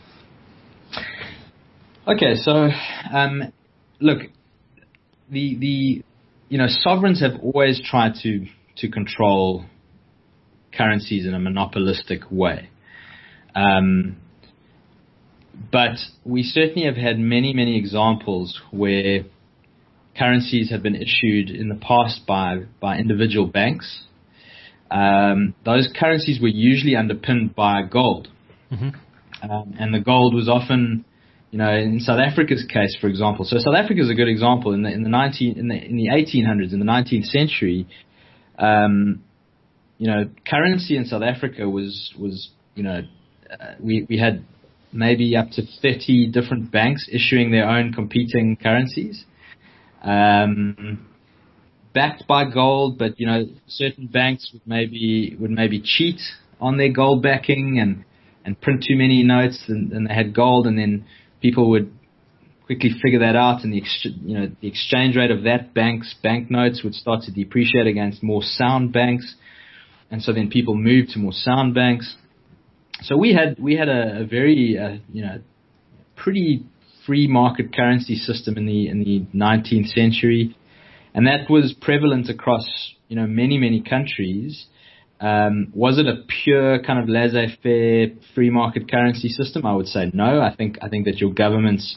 Okay, so um, look, the the you know sovereigns have always tried to to control currencies in a monopolistic way, um, but we certainly have had many many examples where currencies have been issued in the past by, by individual banks. Um, those currencies were usually underpinned by gold. Mm-hmm. Um, and the gold was often, you know, in South Africa's case, for example. So South Africa is a good example. In the, in the, nineteen, in the, in the eighteen hundreds, in the nineteenth century, um, you know, currency in South Africa was, was you know, uh, we, we had maybe up to thirty different banks issuing their own competing currencies. Um, backed by gold, but you know certain banks would maybe would maybe cheat on their gold backing, and and print too many notes, and, and they had gold, and then people would quickly figure that out, and the ex- you know the exchange rate of that bank's banknotes would start to depreciate against more sound banks, and so then people moved to more sound banks. So we had we had a, a very uh, you know pretty free market currency system in the in the nineteenth century, and that was prevalent across you know many many countries. Um, was it a pure kind of laissez-faire free market currency system? I would say no. I think I think that your governments,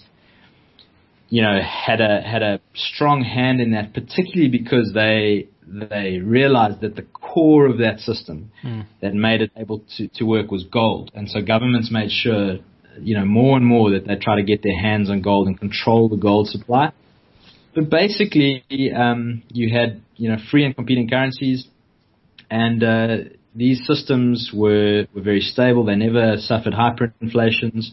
you know, had a had a strong hand in that, particularly because they they realized that the core of that system mm. that made it able to, to work was gold, and so governments made sure, you know, more and more that they try to get their hands on gold and control the gold supply. But basically, um, you had you know free and competing currencies. And uh, these systems were, were very stable. They never suffered hyperinflations.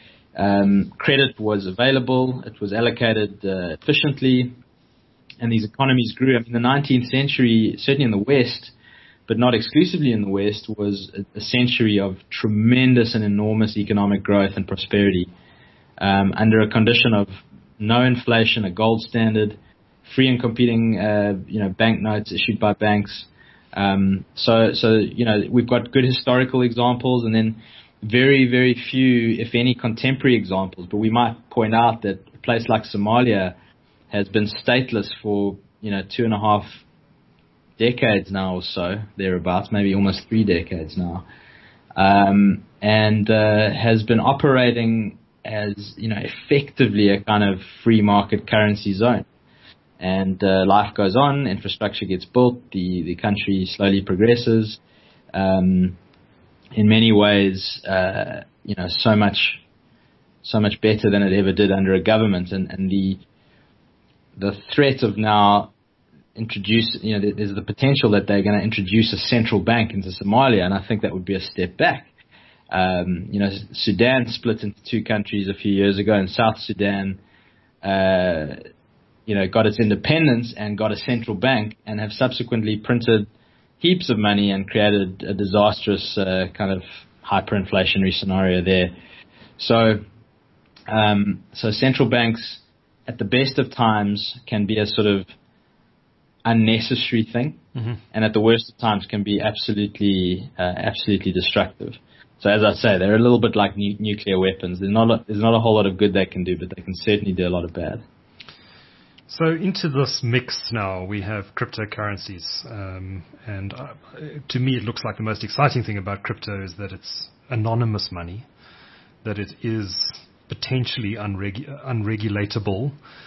Um, credit was available. It was allocated uh, efficiently. And these economies grew. I mean, the nineteenth century, certainly in the West, but not exclusively in the West, was a, a century of tremendous and enormous economic growth and prosperity um, under a condition of no inflation, a gold standard, free and competing uh, you know, banknotes issued by banks. Um, so, so, you know, we've got good historical examples and then very, very few, if any, contemporary examples. But we might point out that a place like Somalia has been stateless for, you know, two and a half decades now or so, thereabouts, maybe almost three decades now, um, and uh, has been operating as, you know, effectively a kind of free market currency zone. And uh, life goes on, infrastructure gets built, the, the country slowly progresses. Um, in many ways, uh, you know, so much, so much better than it ever did under a government. And, and the the threat of now introduce, you know, there's the potential that they're going to introduce a central bank into Somalia, and I think that would be a step back. Um, you know, Sudan split into two countries a few years ago, and South Sudan. Uh, you know, got its independence and got a central bank and have subsequently printed heaps of money and created a disastrous uh, kind of hyperinflationary scenario there. So, um, so central banks at the best of times can be a sort of unnecessary thing, mm-hmm. and at the worst of times can be absolutely, uh, absolutely destructive. So as I say, they're a little bit like nu- nuclear weapons. There's not a, there's not a whole lot of good they can do, but they can certainly do a lot of bad. So into this mix now, we have cryptocurrencies. Um, and uh, to me, it looks like the most exciting thing about crypto is that it's anonymous money, that it is potentially unregu- unregulatable.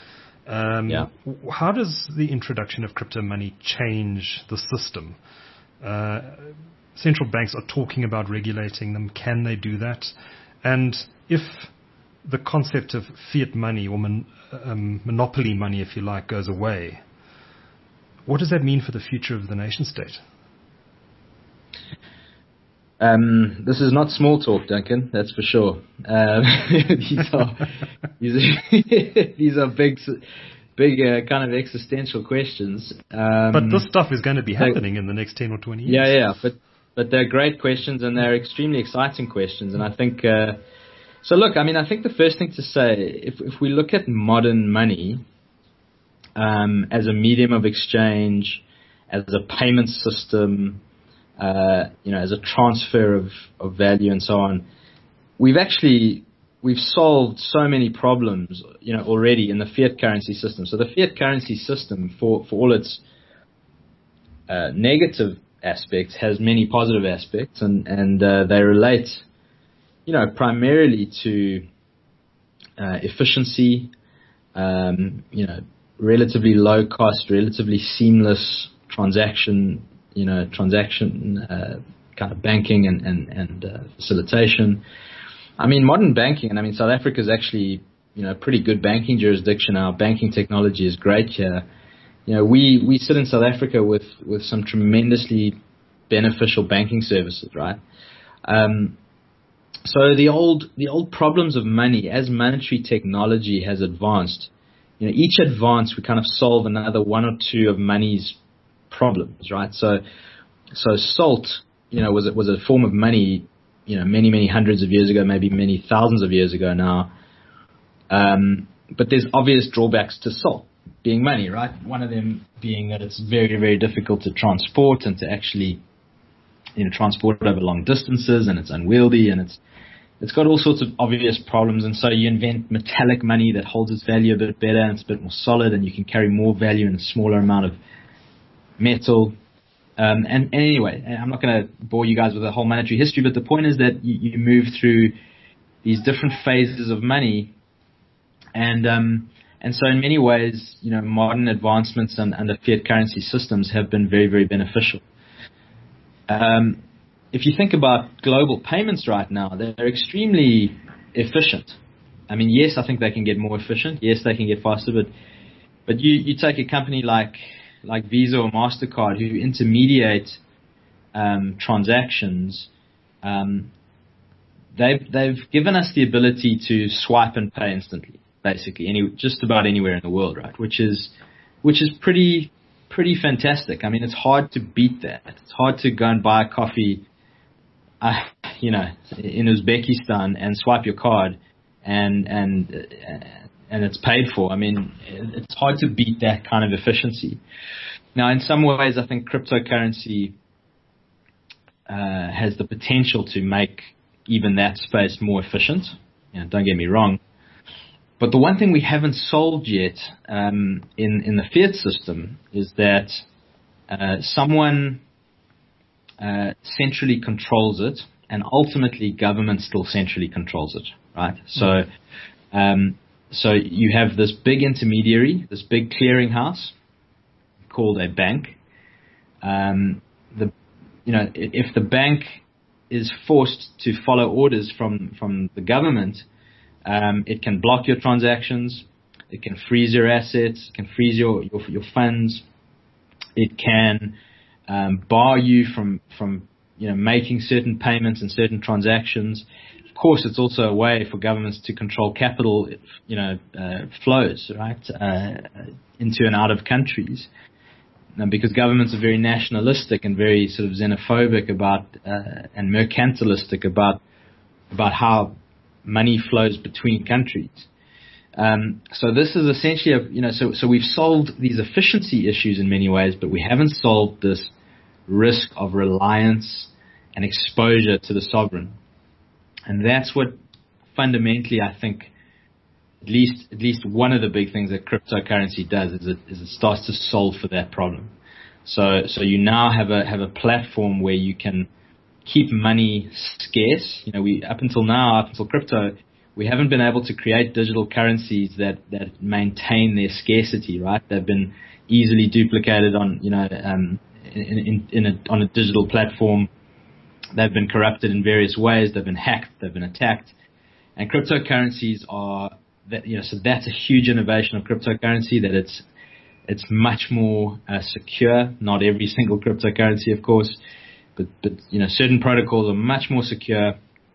Um, yeah. How does the introduction of crypto money change the system? Uh, central banks are talking about regulating them. Can they do that? And if the concept of fiat money or mon- um, monopoly money, if you like, goes away, what does that mean for the future of the nation state? Um, this is not small talk, Duncan. That's for sure. Um, these are these are, these are big, big uh, kind of existential questions. Um, but this stuff is going to be happening they, in the next ten or twenty years. Yeah, yeah. But but they're great questions and they're extremely exciting questions. And I think. Uh, So look, I mean, I think the first thing to say, if if we look at modern money um, as a medium of exchange, as a payment system, uh, you know, as a transfer of, of value and so on, we've actually we've solved so many problems, you know, already in the fiat currency system. So the fiat currency system, for for all its uh, negative aspects, has many positive aspects, and and uh, they relate, you know, primarily to uh, efficiency, um, you know, relatively low cost, relatively seamless transaction, you know, transaction uh, kind of banking and and, and uh, facilitation. I mean, modern banking, and I mean, South Africa is actually, you know, a pretty good banking jurisdiction. Our banking technology is great here. You know, we, we sit in South Africa with, with some tremendously beneficial banking services, right? Um, So the old the old problems of money, as monetary technology has advanced, you know, each advance we kind of solve another one or two of money's problems, right? So so salt, you know, was was a form of money you know, many, many hundreds of years ago, maybe many thousands of years ago now. Um, but there's obvious drawbacks to salt being money, right? One of them being that it's very, very difficult to transport and to actually, you know, transport it over long distances, and it's unwieldy, and it's it's got all sorts of obvious problems. And so you invent metallic money that holds its value a bit better and it's a bit more solid, and you can carry more value in a smaller amount of metal. Um, and, and anyway, I'm not going to bore you guys with the whole monetary history, but the point is that you, you move through these different phases of money, and um, and so in many ways, you know, modern advancements and, and the fiat currency systems have been very, very beneficial. Um, if you think about global payments right now, they're extremely efficient. I mean, yes, I think they can get more efficient. Yes, they can get faster, but but you, you take a company like like Visa or MasterCard, who intermediate um, transactions. Um, they've they've given us the ability to swipe and pay instantly, basically, any just about anywhere in the world, right? Which is which is pretty pretty fantastic. I mean, it's hard to beat that. It's hard to go and buy a coffee, uh, you know, in Uzbekistan and swipe your card and and uh, and it's paid for. I mean, it's hard to beat that kind of efficiency. Now, in some ways, I think cryptocurrency uh, has the potential to make even that space more efficient. You know, don't get me wrong. But the one thing we haven't solved yet um, in, in the fiat system is that uh, someone uh, centrally controls it, and ultimately government still centrally controls it, right? So, um, so you have this big intermediary, this big clearinghouse called a bank. Um, the, you know, if the bank is forced to follow orders from, from the government, Um, it can block your transactions. It can freeze your assets. It can freeze your, your, your funds. It can um, bar you from, from you know, making certain payments and certain transactions. Of course, it's also a way for governments to control capital, you know, uh, flows, right, uh, into and out of countries. Now, because governments are very nationalistic and very sort of xenophobic about uh, and mercantilistic about about how money flows between countries. Um, so this is essentially, a, you know, so, so we've solved these efficiency issues in many ways, but we haven't solved this risk of reliance and exposure to the sovereign. And that's what fundamentally, I think, at least, at least one of the big things that cryptocurrency does is it, is it starts to solve for that problem. So, so you now have a, have a platform where you can keep money scarce. You know, we up until now, up until crypto, we haven't been able to create digital currencies that, that maintain their scarcity, right? They've been easily duplicated on, you know, um, in, in, in a, on a digital platform. They've been corrupted in various ways. They've been hacked. They've been attacked. And cryptocurrencies are that, you know, so that's a huge innovation of cryptocurrency, that it's, it's much more uh, secure. Not every single cryptocurrency, of course. But, but you know, certain protocols are much more secure,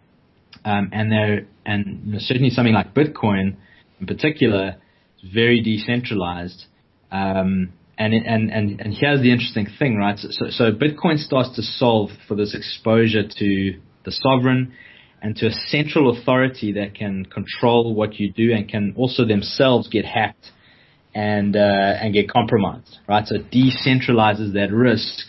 um, and they're and you know, certainly something like Bitcoin, in particular, is very decentralized. Um, and and and and here's the interesting thing, right? So, so, so Bitcoin starts to solve for this exposure to the sovereign and to a central authority that can control what you do and can also themselves get hacked and uh, and get compromised, right? So it decentralizes that risk.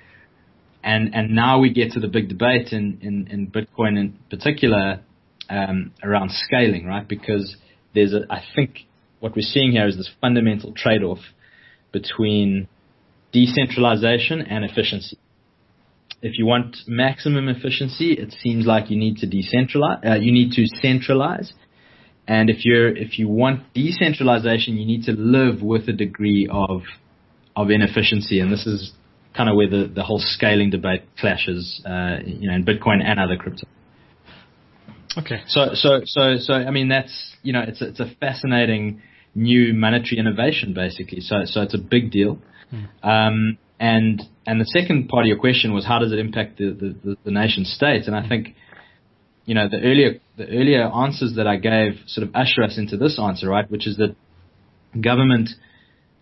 And and now we get to the big debate in, in, in Bitcoin in particular um, around scaling, right? Because there's a, I think what we're seeing here is this fundamental trade-off between decentralization and efficiency. If you want maximum efficiency, it seems like you need to decentralize. Uh, you need to centralize. And if you're if you want decentralization, you need to live with a degree of of inefficiency. And this is kind of where the, the whole scaling debate clashes, uh, you know, in Bitcoin and other crypto. Okay. So, so, so, so, I mean, that's, you know, it's a, it's a fascinating new monetary innovation, basically. So, so it's a big deal. Hmm. Um, and, and the second part of your question was, how does it impact the, the, the, the nation state? And I think, you know, the earlier, the earlier answers that I gave sort of usher us into this answer, right? Which is that government,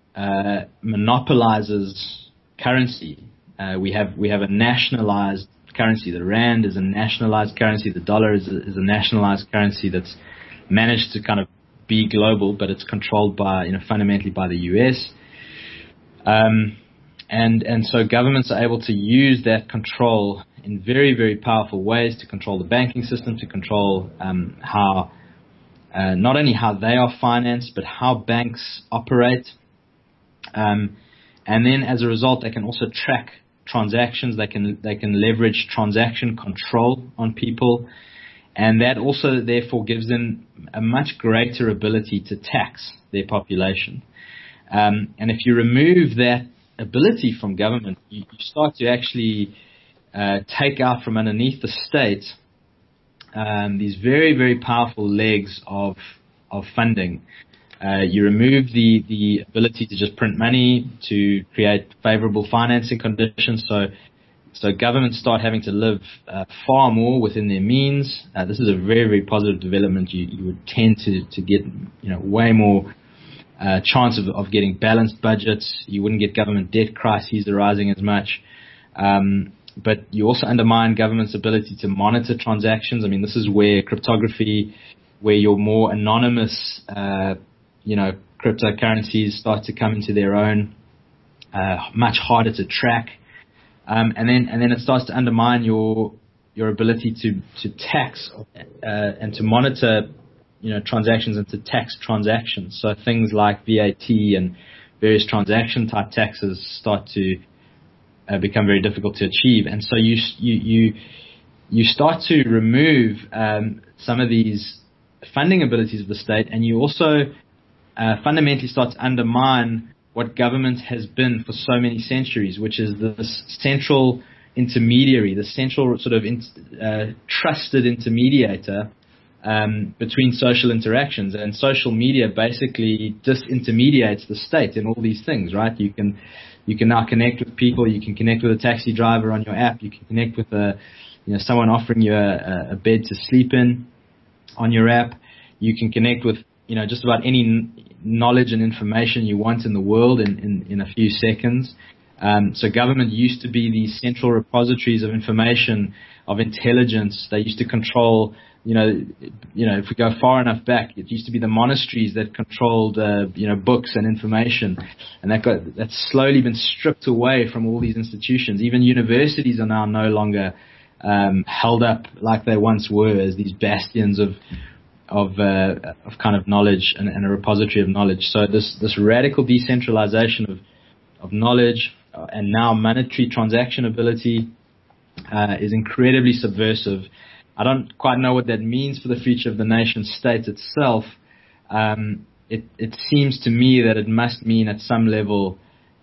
uh, monopolizes currency. Uh, we have we have a nationalized currency. The rand is a nationalized currency. The dollar is a, is a nationalized currency that's managed to kind of be global, but it's controlled by, you know, fundamentally by the U S. Um, and and so governments are able to use that control in very, very powerful ways to control the banking system, to control um, how uh, not only how they are financed, but how banks operate. Um, and then as a result, they can also track transactions. They can they can leverage transaction control on people. And that also, therefore, gives them a much greater ability to tax their population. Um, and if you remove that ability from government, you, you start to actually uh, take out from underneath the state um, these very, very powerful legs of of funding. Uh, you remove the, the ability to just print money, to create favorable financing conditions. So So governments start having to live uh, far more within their means. Uh, this is a very, very positive development. You, you would tend to, to get, you know, way more uh, chance of, of getting balanced budgets. You wouldn't get government debt crises arising as much. Um, but you also undermine government's ability to monitor transactions. I mean, this is where cryptography, where your more anonymous, uh, you know, cryptocurrencies start to come into their own, uh, much harder to track. Um, and then, and then it starts to undermine your your ability to to tax uh, and to monitor, you know, transactions and to tax transactions. So things like V A T and various transaction type taxes start to uh, become very difficult to achieve. And so you you you you start to remove um, some of these funding abilities of the state, and you also uh, fundamentally start to undermine what government has been for so many centuries, which is this central intermediary, the central sort of in, uh, trusted intermediator um, between social interactions. And social media basically disintermediates the state in all these things, right? You can you can now connect with people. You can connect with a taxi driver on your app. You can connect with a you know someone offering you a, a bed to sleep in on your app. You can connect with you know just about any knowledge and information you want in the world in, in, in a few seconds. Um, so government used to be these central repositories of information, of intelligence. They used to control, you know, you know, if we go far enough back, it used to be the monasteries that controlled, uh, you know, books and information. And that got, that's slowly been stripped away from all these institutions. Even universities are now no longer um, held up like they once were as these bastions of of uh, of kind of knowledge and, and a repository of knowledge. So this this radical decentralization of of knowledge uh, and now monetary transaction ability uh, is incredibly subversive. I don't quite know what that means for the future of the nation state itself. Um, it it seems to me that it must mean at some level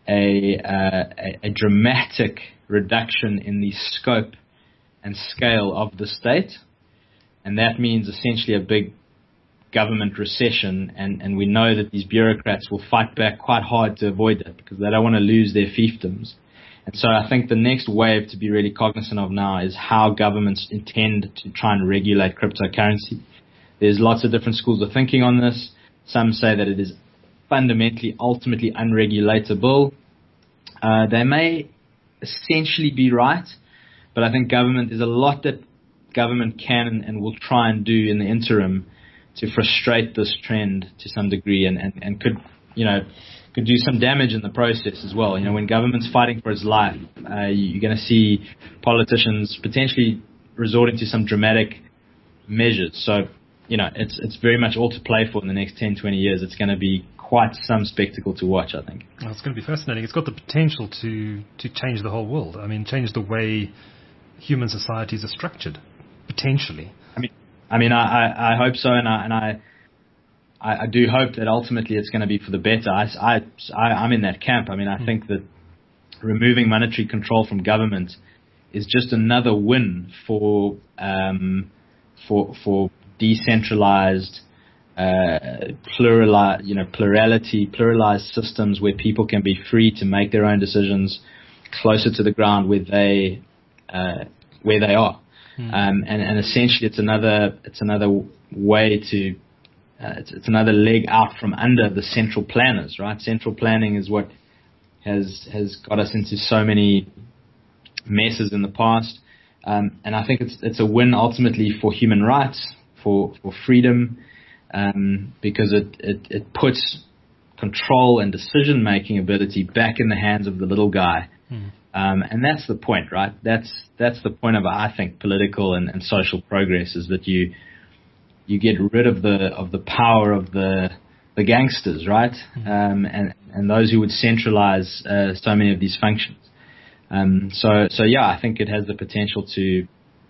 a uh, a, a dramatic reduction in the scope and scale of the state. And that means essentially a big government recession, and, and we know that these bureaucrats will fight back quite hard to avoid that because they don't want to lose their fiefdoms. And so I think the next wave to be really cognizant of now is how governments intend to try and regulate cryptocurrency. There's lots of different schools of thinking on this. Some say that it is fundamentally, ultimately unregulatable. Uh, they may essentially be right, but I think government, there's a lot that government can and will try and do in the interim to frustrate this trend to some degree, and, and, and could, you know, could do some damage in the process as well. You know, when government's fighting for its life, uh, you're going to see politicians potentially resorting to some dramatic measures. So, you know, it's it's very much all to play for in the next ten, twenty years. It's going to be quite some spectacle to watch, I think. Well, it's going to be fascinating. It's got the potential to, to change the whole world. I mean, change the way human societies are structured, potentially. I mean, I mean, I, I hope so, and I and I, I do hope that ultimately it's going to be for the better. I, I, I, I'm in that camp. I mean, I mm. think that removing monetary control from government is just another win for um, for for decentralized, uh, plural, you know, plurality, pluralized systems where people can be free to make their own decisions closer to the ground where they uh, where they are. Um, and, and essentially, it's another it's another way to uh, it's, it's another leg out from under the central planners, right? Central planning is what has has got us into so many messes in the past. Um, and I think it's it's a win ultimately for human rights, for for freedom, um, because it, it, it puts control and decision-making ability back in the hands of the little guy. Mm. Um, and that's the point, right? That's that's the point of, I think, political and, and social progress, is that you you get rid of the of the power of the the gangsters, right? Mm. Um, and and those who would centralize uh, so many of these functions. Um, so so yeah, I think it has the potential to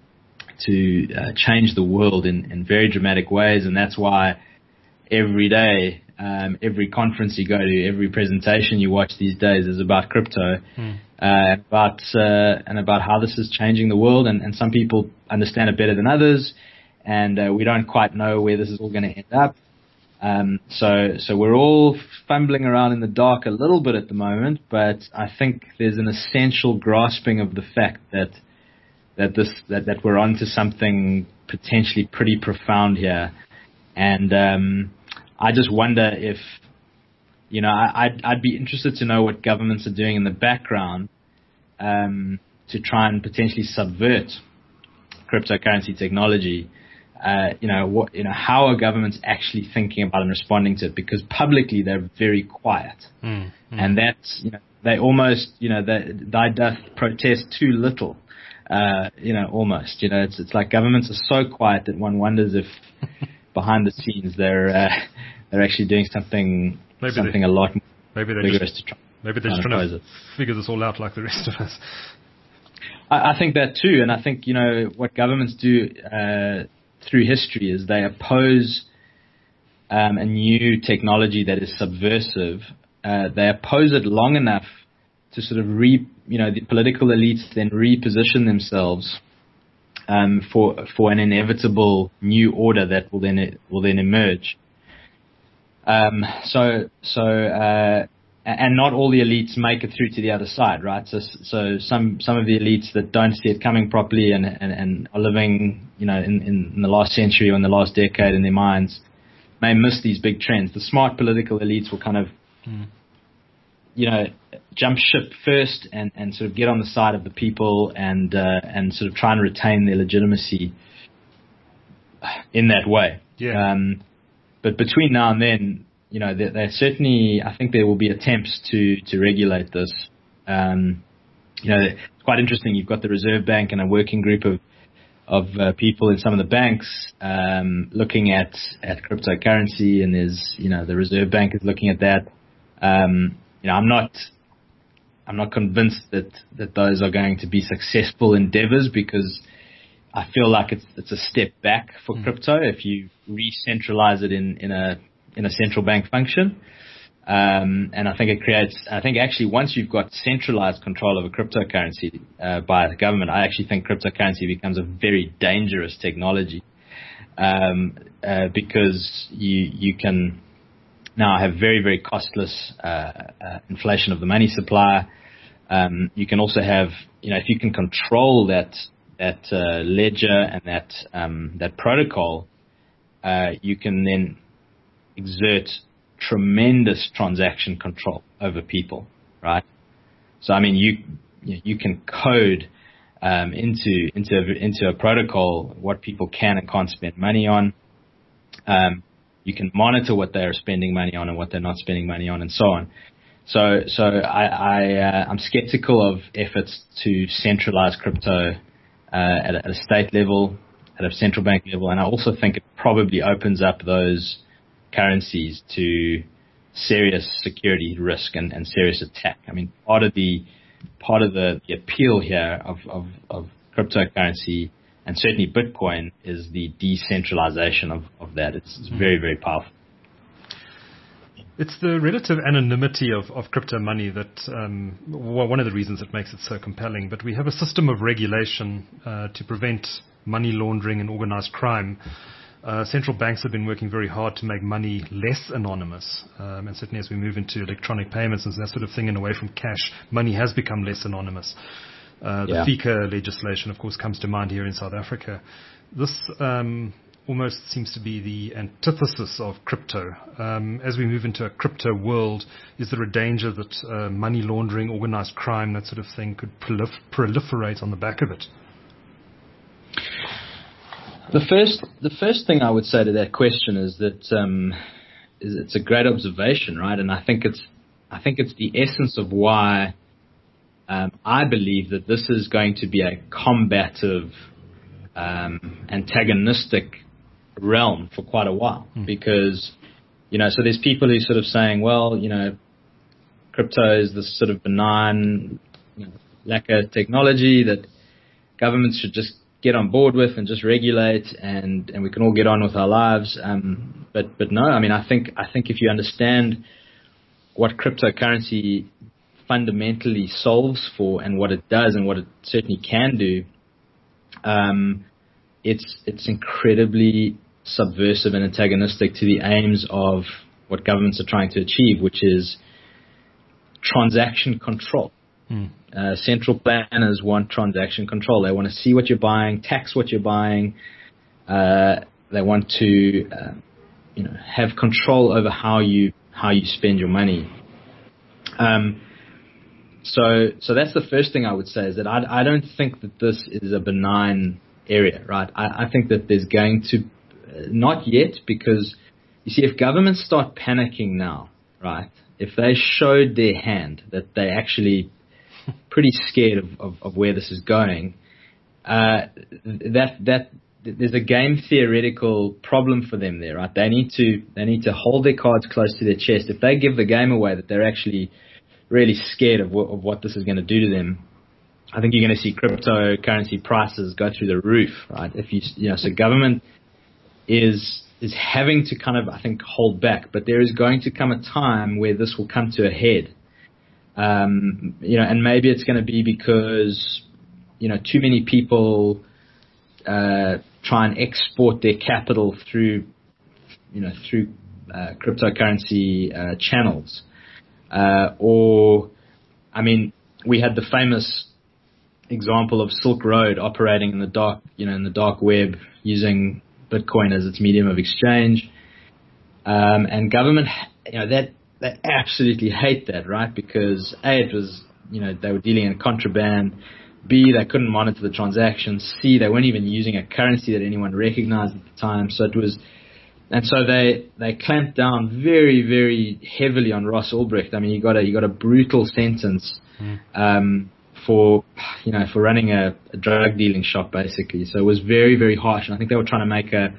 to uh, change the world in, in very dramatic ways, and that's why every day, um, every conference you go to, every presentation you watch these days is about crypto. Mm. Uh, about uh, and about how this is changing the world, and, and some people understand it better than others, and uh, we don't quite know where this is all going to end up. Um, so so we're all fumbling around in the dark a little bit at the moment, but I think there's an essential grasping of the fact that that this that, that we're onto something potentially pretty profound here, and um, I just wonder if. You know, I, I'd, I'd be interested to know what governments are doing in the background um, to try and potentially subvert cryptocurrency technology. Uh, you know, what, you know, how are governments actually thinking about and responding to it? Because publicly they're very quiet, mm, mm. and that's, you know, they almost, you know, they, they doth protest too little. Uh, you know, almost, you know, it's it's like governments are so quiet that one wonders if behind the scenes they're uh, they're actually doing something. Maybe something they, a lot more maybe they're vigorous just, to try. Maybe they're just trying to it. figure this all out like the rest of us. I, I think that too, and I think, you know, what governments do uh, through history is they oppose um, a new technology that is subversive. Uh, they oppose it long enough to sort of re, you know, the political elites then reposition themselves um, for for an inevitable new order that will then will then emerge. Um, so, so, uh, and not all the elites make it through to the other side, right? So, so some, some of the elites that don't see it coming properly and, and, and are living, you know, in, in the last century or in the last decade in their minds may miss these big trends. The smart political elites will kind of, mm. you know, jump ship first and, and sort of get on the side of the people and, uh, and sort of try and retain their legitimacy in that way. Yeah. Um, But between now and then, you know, there, there certainly, I think there will be attempts to, to regulate this. Um, you know, it's quite interesting. You've got the Reserve Bank and a working group of of uh, people in some of the banks um, looking at, at cryptocurrency, and there's, you know, the Reserve Bank is looking at that. Um, you know, I'm not I'm not convinced that, that those are going to be successful endeavors, because I feel like it's it's a step back for mm. crypto if you re-centralize it in, in a in a central bank function. Um, and I think it creates, I think actually once you've got centralized control of a cryptocurrency uh, by the government, I actually think cryptocurrency becomes a very dangerous technology um, uh, because you you can now have very, very costless uh, uh, inflation of the money supply. Um, you can also have, you know, if you can control that that uh, ledger and that um, that protocol, uh, you can then exert tremendous transaction control over people, right? So I mean, you you can code um, into into into a protocol what people can and can't spend money on. Um, you can monitor what they are spending money on and what they're not spending money on, and so on. So so I, I uh, I'm skeptical of efforts to centralize crypto uh, at, a, at a state level, at a central bank level, and I also think it probably opens up those currencies to serious security risk and, and serious attack. I mean, part of the part of the, the appeal here of, of, of cryptocurrency and certainly Bitcoin is the decentralization of, of that. It's, it's very, very powerful. It's the relative anonymity of, of crypto money that, um, well, one of the reasons it makes it so compelling. But we have a system of regulation uh, to prevent money laundering and organized crime. Uh, central banks have been working very hard to make money less anonymous, um, and certainly as we move into electronic payments and that sort of thing and away from cash, money has become less anonymous. Uh, the yeah. FICA legislation, of course, comes to mind here in South Africa. This um, almost seems to be the antithesis of crypto. Um, as we move into a crypto world, is there a danger that uh, money laundering, organized crime, that sort of thing could prolif- proliferate on the back of it? The first, the first thing I would say to that question is that um, is it's a great observation, right? And I think it's, I think it's the essence of why um, I believe that this is going to be a combative, um, antagonistic realm for quite a while, mm. because you know, so there's people who sort of saying, well, you know, crypto is this sort of benign, you know, lacquer technology that governments should just get on board with and just regulate, and, and we can all get on with our lives. Um, but but no, I mean, I think I think if you understand what cryptocurrency fundamentally solves for and what it does and what it certainly can do, um, it's it's incredibly subversive and antagonistic to the aims of what governments are trying to achieve, which is transaction control. Mm. Uh, central planners want transaction control. They want to see what you're buying, tax what you're buying. Uh, they want to, uh, you know, have control over how you how you spend your money. Um, so, so that's the first thing I would say, is that I, I don't think that this is a benign area, right? I, I think that there's going to Not yet, because you see, if governments start panicking now, right, if they showed their hand that they're actually pretty scared of, of, of where this is going, uh, that that there's a game theoretical problem for them there, right? They need to they need to hold their cards close to their chest. If they give the game away that they're actually really scared of, w- of what this is going to do to them, I think you're going to see cryptocurrency prices go through the roof, right? If you you know, so government is is having to kind of, I think, hold back. But there is going to come a time where this will come to a head. Um, you know, and maybe it's going to be because, you know, too many people uh, try and export their capital through, you know, through uh, cryptocurrency uh, channels. Uh, or, I mean, we had the famous example of Silk Road operating in the dark, you know, in the dark web using Bitcoin as its medium of exchange. Um, and government, you know, that they absolutely hate that, right? Because A, it was, you know, they were dealing in contraband. B, they couldn't monitor the transactions. C, they weren't even using a currency that anyone recognized at the time. So it was, and so they they clamped down very, very heavily on Ross Ulbricht. I mean, he got a he got a brutal sentence mm. um, for, you know, for running a, a drug dealing shop, basically. So it was very, very harsh. And I think they were trying to make a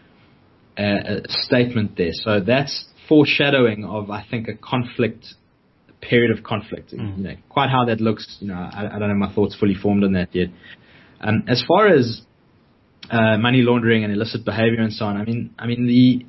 a, a statement there. So that's foreshadowing of, I think, a conflict, a period of conflict. Mm. You know, quite how that looks, you know, I, I don't have my thoughts fully formed on that yet. Um, as far as uh, money laundering and illicit behavior and so on, I mean, I mean the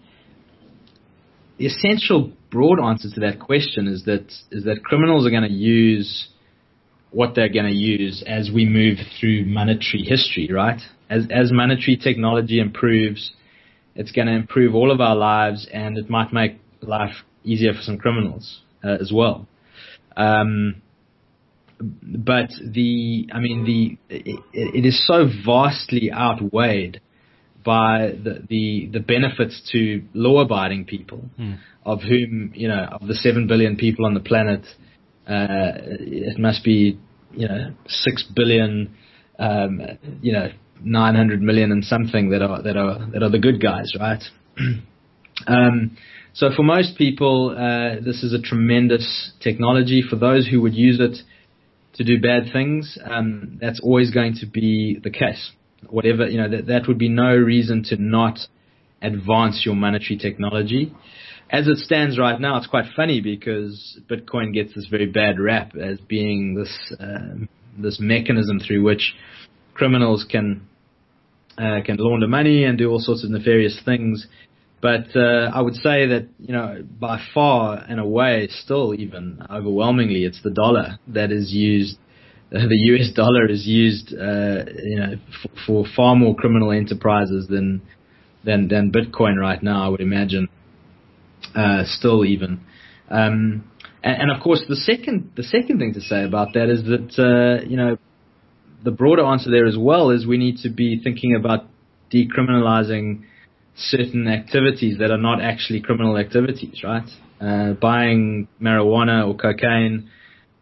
the essential broad answer to that question is that is that criminals are going to use what they're going to use as we move through monetary history, right? As as monetary technology improves, it's going to improve all of our lives, and it might make life easier for some criminals uh, as well. Um, but the, I mean, the it, it is so vastly outweighed by the the, the benefits to law-abiding people, mm. of whom, you know, of the seven billion people on the planet, uh, it must be, you know, six billion, um, you know, nine hundred million and something that are that are that are the good guys, right? um, so for most people, uh, this is a tremendous technology. For those who would use it to do bad things, um, that's always going to be the case. Whatever, you know, that that would be no reason to not advance your monetary technology. As it stands right now, it's quite funny because Bitcoin gets this very bad rap as being this um, this mechanism through which criminals can uh, can launder money and do all sorts of nefarious things. But uh, I would say that, you know, by far and away, still even overwhelmingly, it's the dollar that is used. Uh, the U S dollar is used, uh, you know, f- for far more criminal enterprises than than than Bitcoin right now, I would imagine. Uh, still even. Um, and, and of course, the second the second thing to say about that is that, uh, you know, the broader answer there as well is we need to be thinking about decriminalizing certain activities that are not actually criminal activities, right? Uh, buying marijuana or cocaine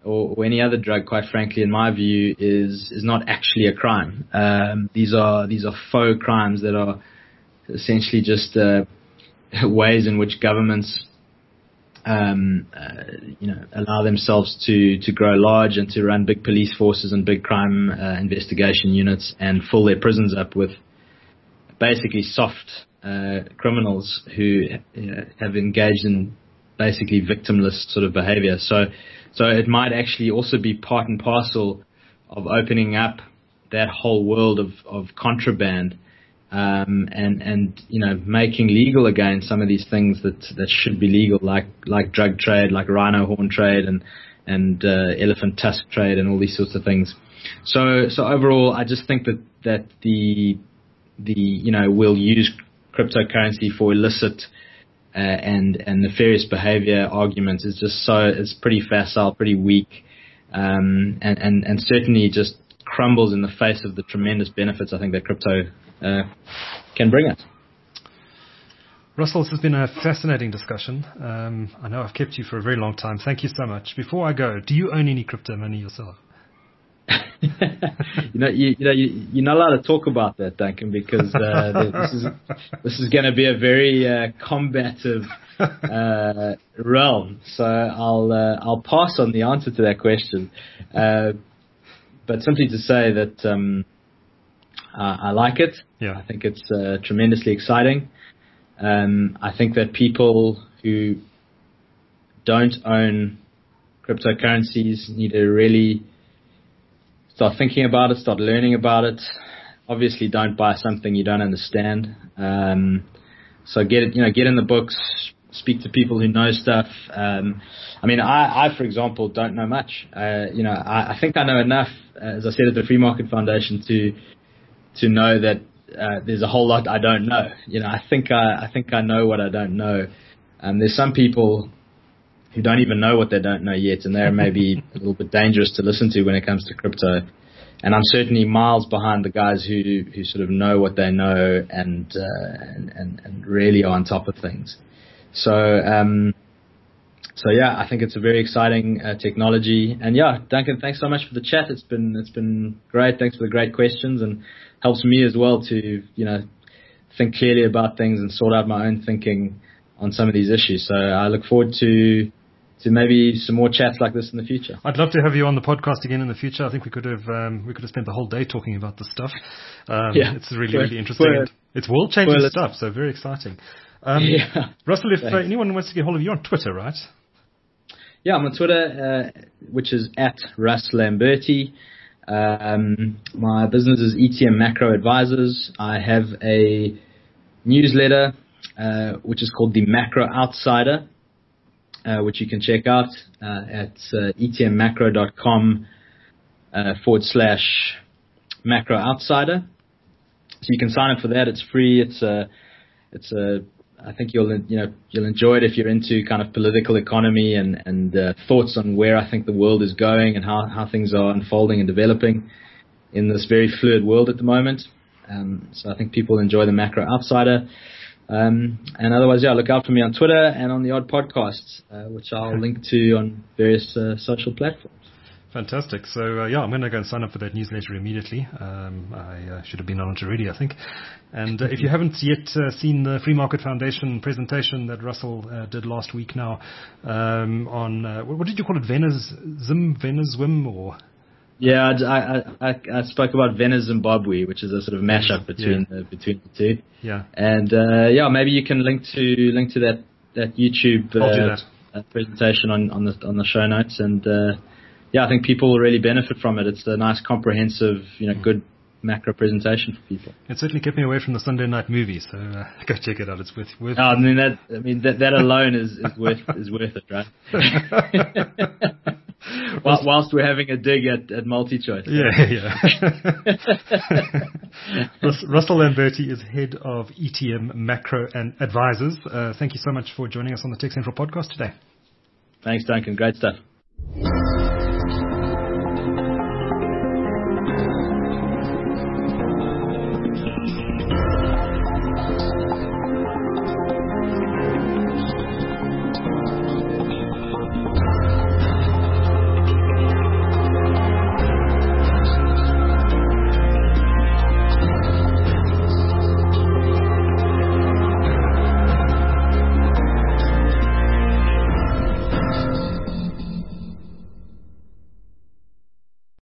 or, or any other drug, quite frankly, in my view, is is not actually a crime. Um, these are these are faux crimes that are essentially just uh, ways in which governments, um, uh, you know, allow themselves to to grow large and to run big police forces and big crime uh, investigation units and fill their prisons up with basically soft uh, criminals who you know, have engaged in basically victimless sort of behavior. So. So it might actually also be part and parcel of opening up that whole world of, of contraband, um, and, and, you know, making legal again some of these things that, that should be legal, like, like drug trade, like rhino horn trade and, and, uh, elephant tusk trade and all these sorts of things. So, so overall, I just think that, that the, the, you know, we'll use cryptocurrency for illicit Uh, and and nefarious behavior argument is just so it's pretty facile, pretty weak, um, and and and certainly just crumbles in the face of the tremendous benefits I think that crypto uh, can bring us. Russell, this has been a fascinating discussion. Um, I know I've kept you for a very long time. Thank you so much. Before I go, do you own any crypto money yourself? you know, you, you know, you, you're not allowed to talk about that, Duncan, because uh, this is this is going to be a very uh, combative uh, realm. So I'll uh, I'll pass on the answer to that question. Uh, but simply to say that um, uh, I like it. Yeah. I think it's uh, tremendously exciting. Um, I think that people who don't own cryptocurrencies need to really start thinking about it, start learning about it. Obviously, don't buy something you don't understand. Um, so get it, you know, get in the books, speak to people who know stuff. Um, I mean, I, I, for example, don't know much. Uh, you know, I, I think I know enough, as I said at the Free Market Foundation, to to know that uh, there's a whole lot I don't know. You know, I think I, I think I know what I don't know. Um, there's some people who don't even know what they don't know yet, and they're maybe a little bit dangerous to listen to when it comes to crypto. And I'm certainly miles behind the guys who who sort of know what they know and uh, and, and and really are on top of things. So um, so yeah, I think it's a very exciting uh, technology. And yeah, Duncan, thanks so much for the chat. It's been it's been great. Thanks for the great questions, and helps me as well to you know think clearly about things and sort out my own thinking on some of these issues. So I look forward to. to maybe some more chats like this in the future. I'd love to have you on the podcast again in the future. I think we could have um, we could have spent the whole day talking about this stuff. Um, yeah. It's really, really interesting. Well, it's world-changing well, stuff, so very exciting. Um, yeah. Russell, if uh, anyone wants to get hold of you on Twitter, right? Yeah, I'm on Twitter, uh, which is at Russ Lamberti. Um, my business is E T M Macro Advisors. I have a newsletter, uh, which is called The Macro Outsider, Uh, which you can check out uh, at uh, etmmacro.com uh, forward slash macro outsider. So you can sign up for that. It's free. It's a, it's a, I think you'll, you know, you'll enjoy it if you're into kind of political economy and, and uh, thoughts on where I think the world is going and how, how things are unfolding and developing in this very fluid world at the moment. Um, so I think people enjoy the Macro Outsider. Um, and otherwise, yeah, look out for me on Twitter and on the odd podcasts, uh, which I'll link to on various uh, social platforms. Fantastic. So, uh, yeah, I'm going to go and sign up for that newsletter immediately. Um, I uh, should have been on it already, I think. And uh, if you haven't yet uh, seen the Free Market Foundation presentation that Russell uh, did last week now um, on, uh, what did you call it, Venizim, Venizwim, or... Yeah, I, I I I spoke about Venice Zimbabwe, which is a sort of mashup between yeah. the between the two. Yeah. And uh, yeah, maybe you can link to link to that that YouTube uh, I'll do that. uh, presentation on on the on the show notes. And uh, yeah, I think people will really benefit from it. It's a nice, comprehensive, you know, good macro presentation for people. It certainly kept me away from the Sunday night movie, so uh, go check it out. It's worth worth. Oh, I mean that I mean that that alone is, is worth is worth it, right? Whilst we're having a dig at, at MultiChoice. Yeah, yeah. Russell Lamberti is head of E T M Macro and Advisors. Uh, thank you so much for joining us on the Tech Central podcast today. Thanks, Duncan. Great stuff.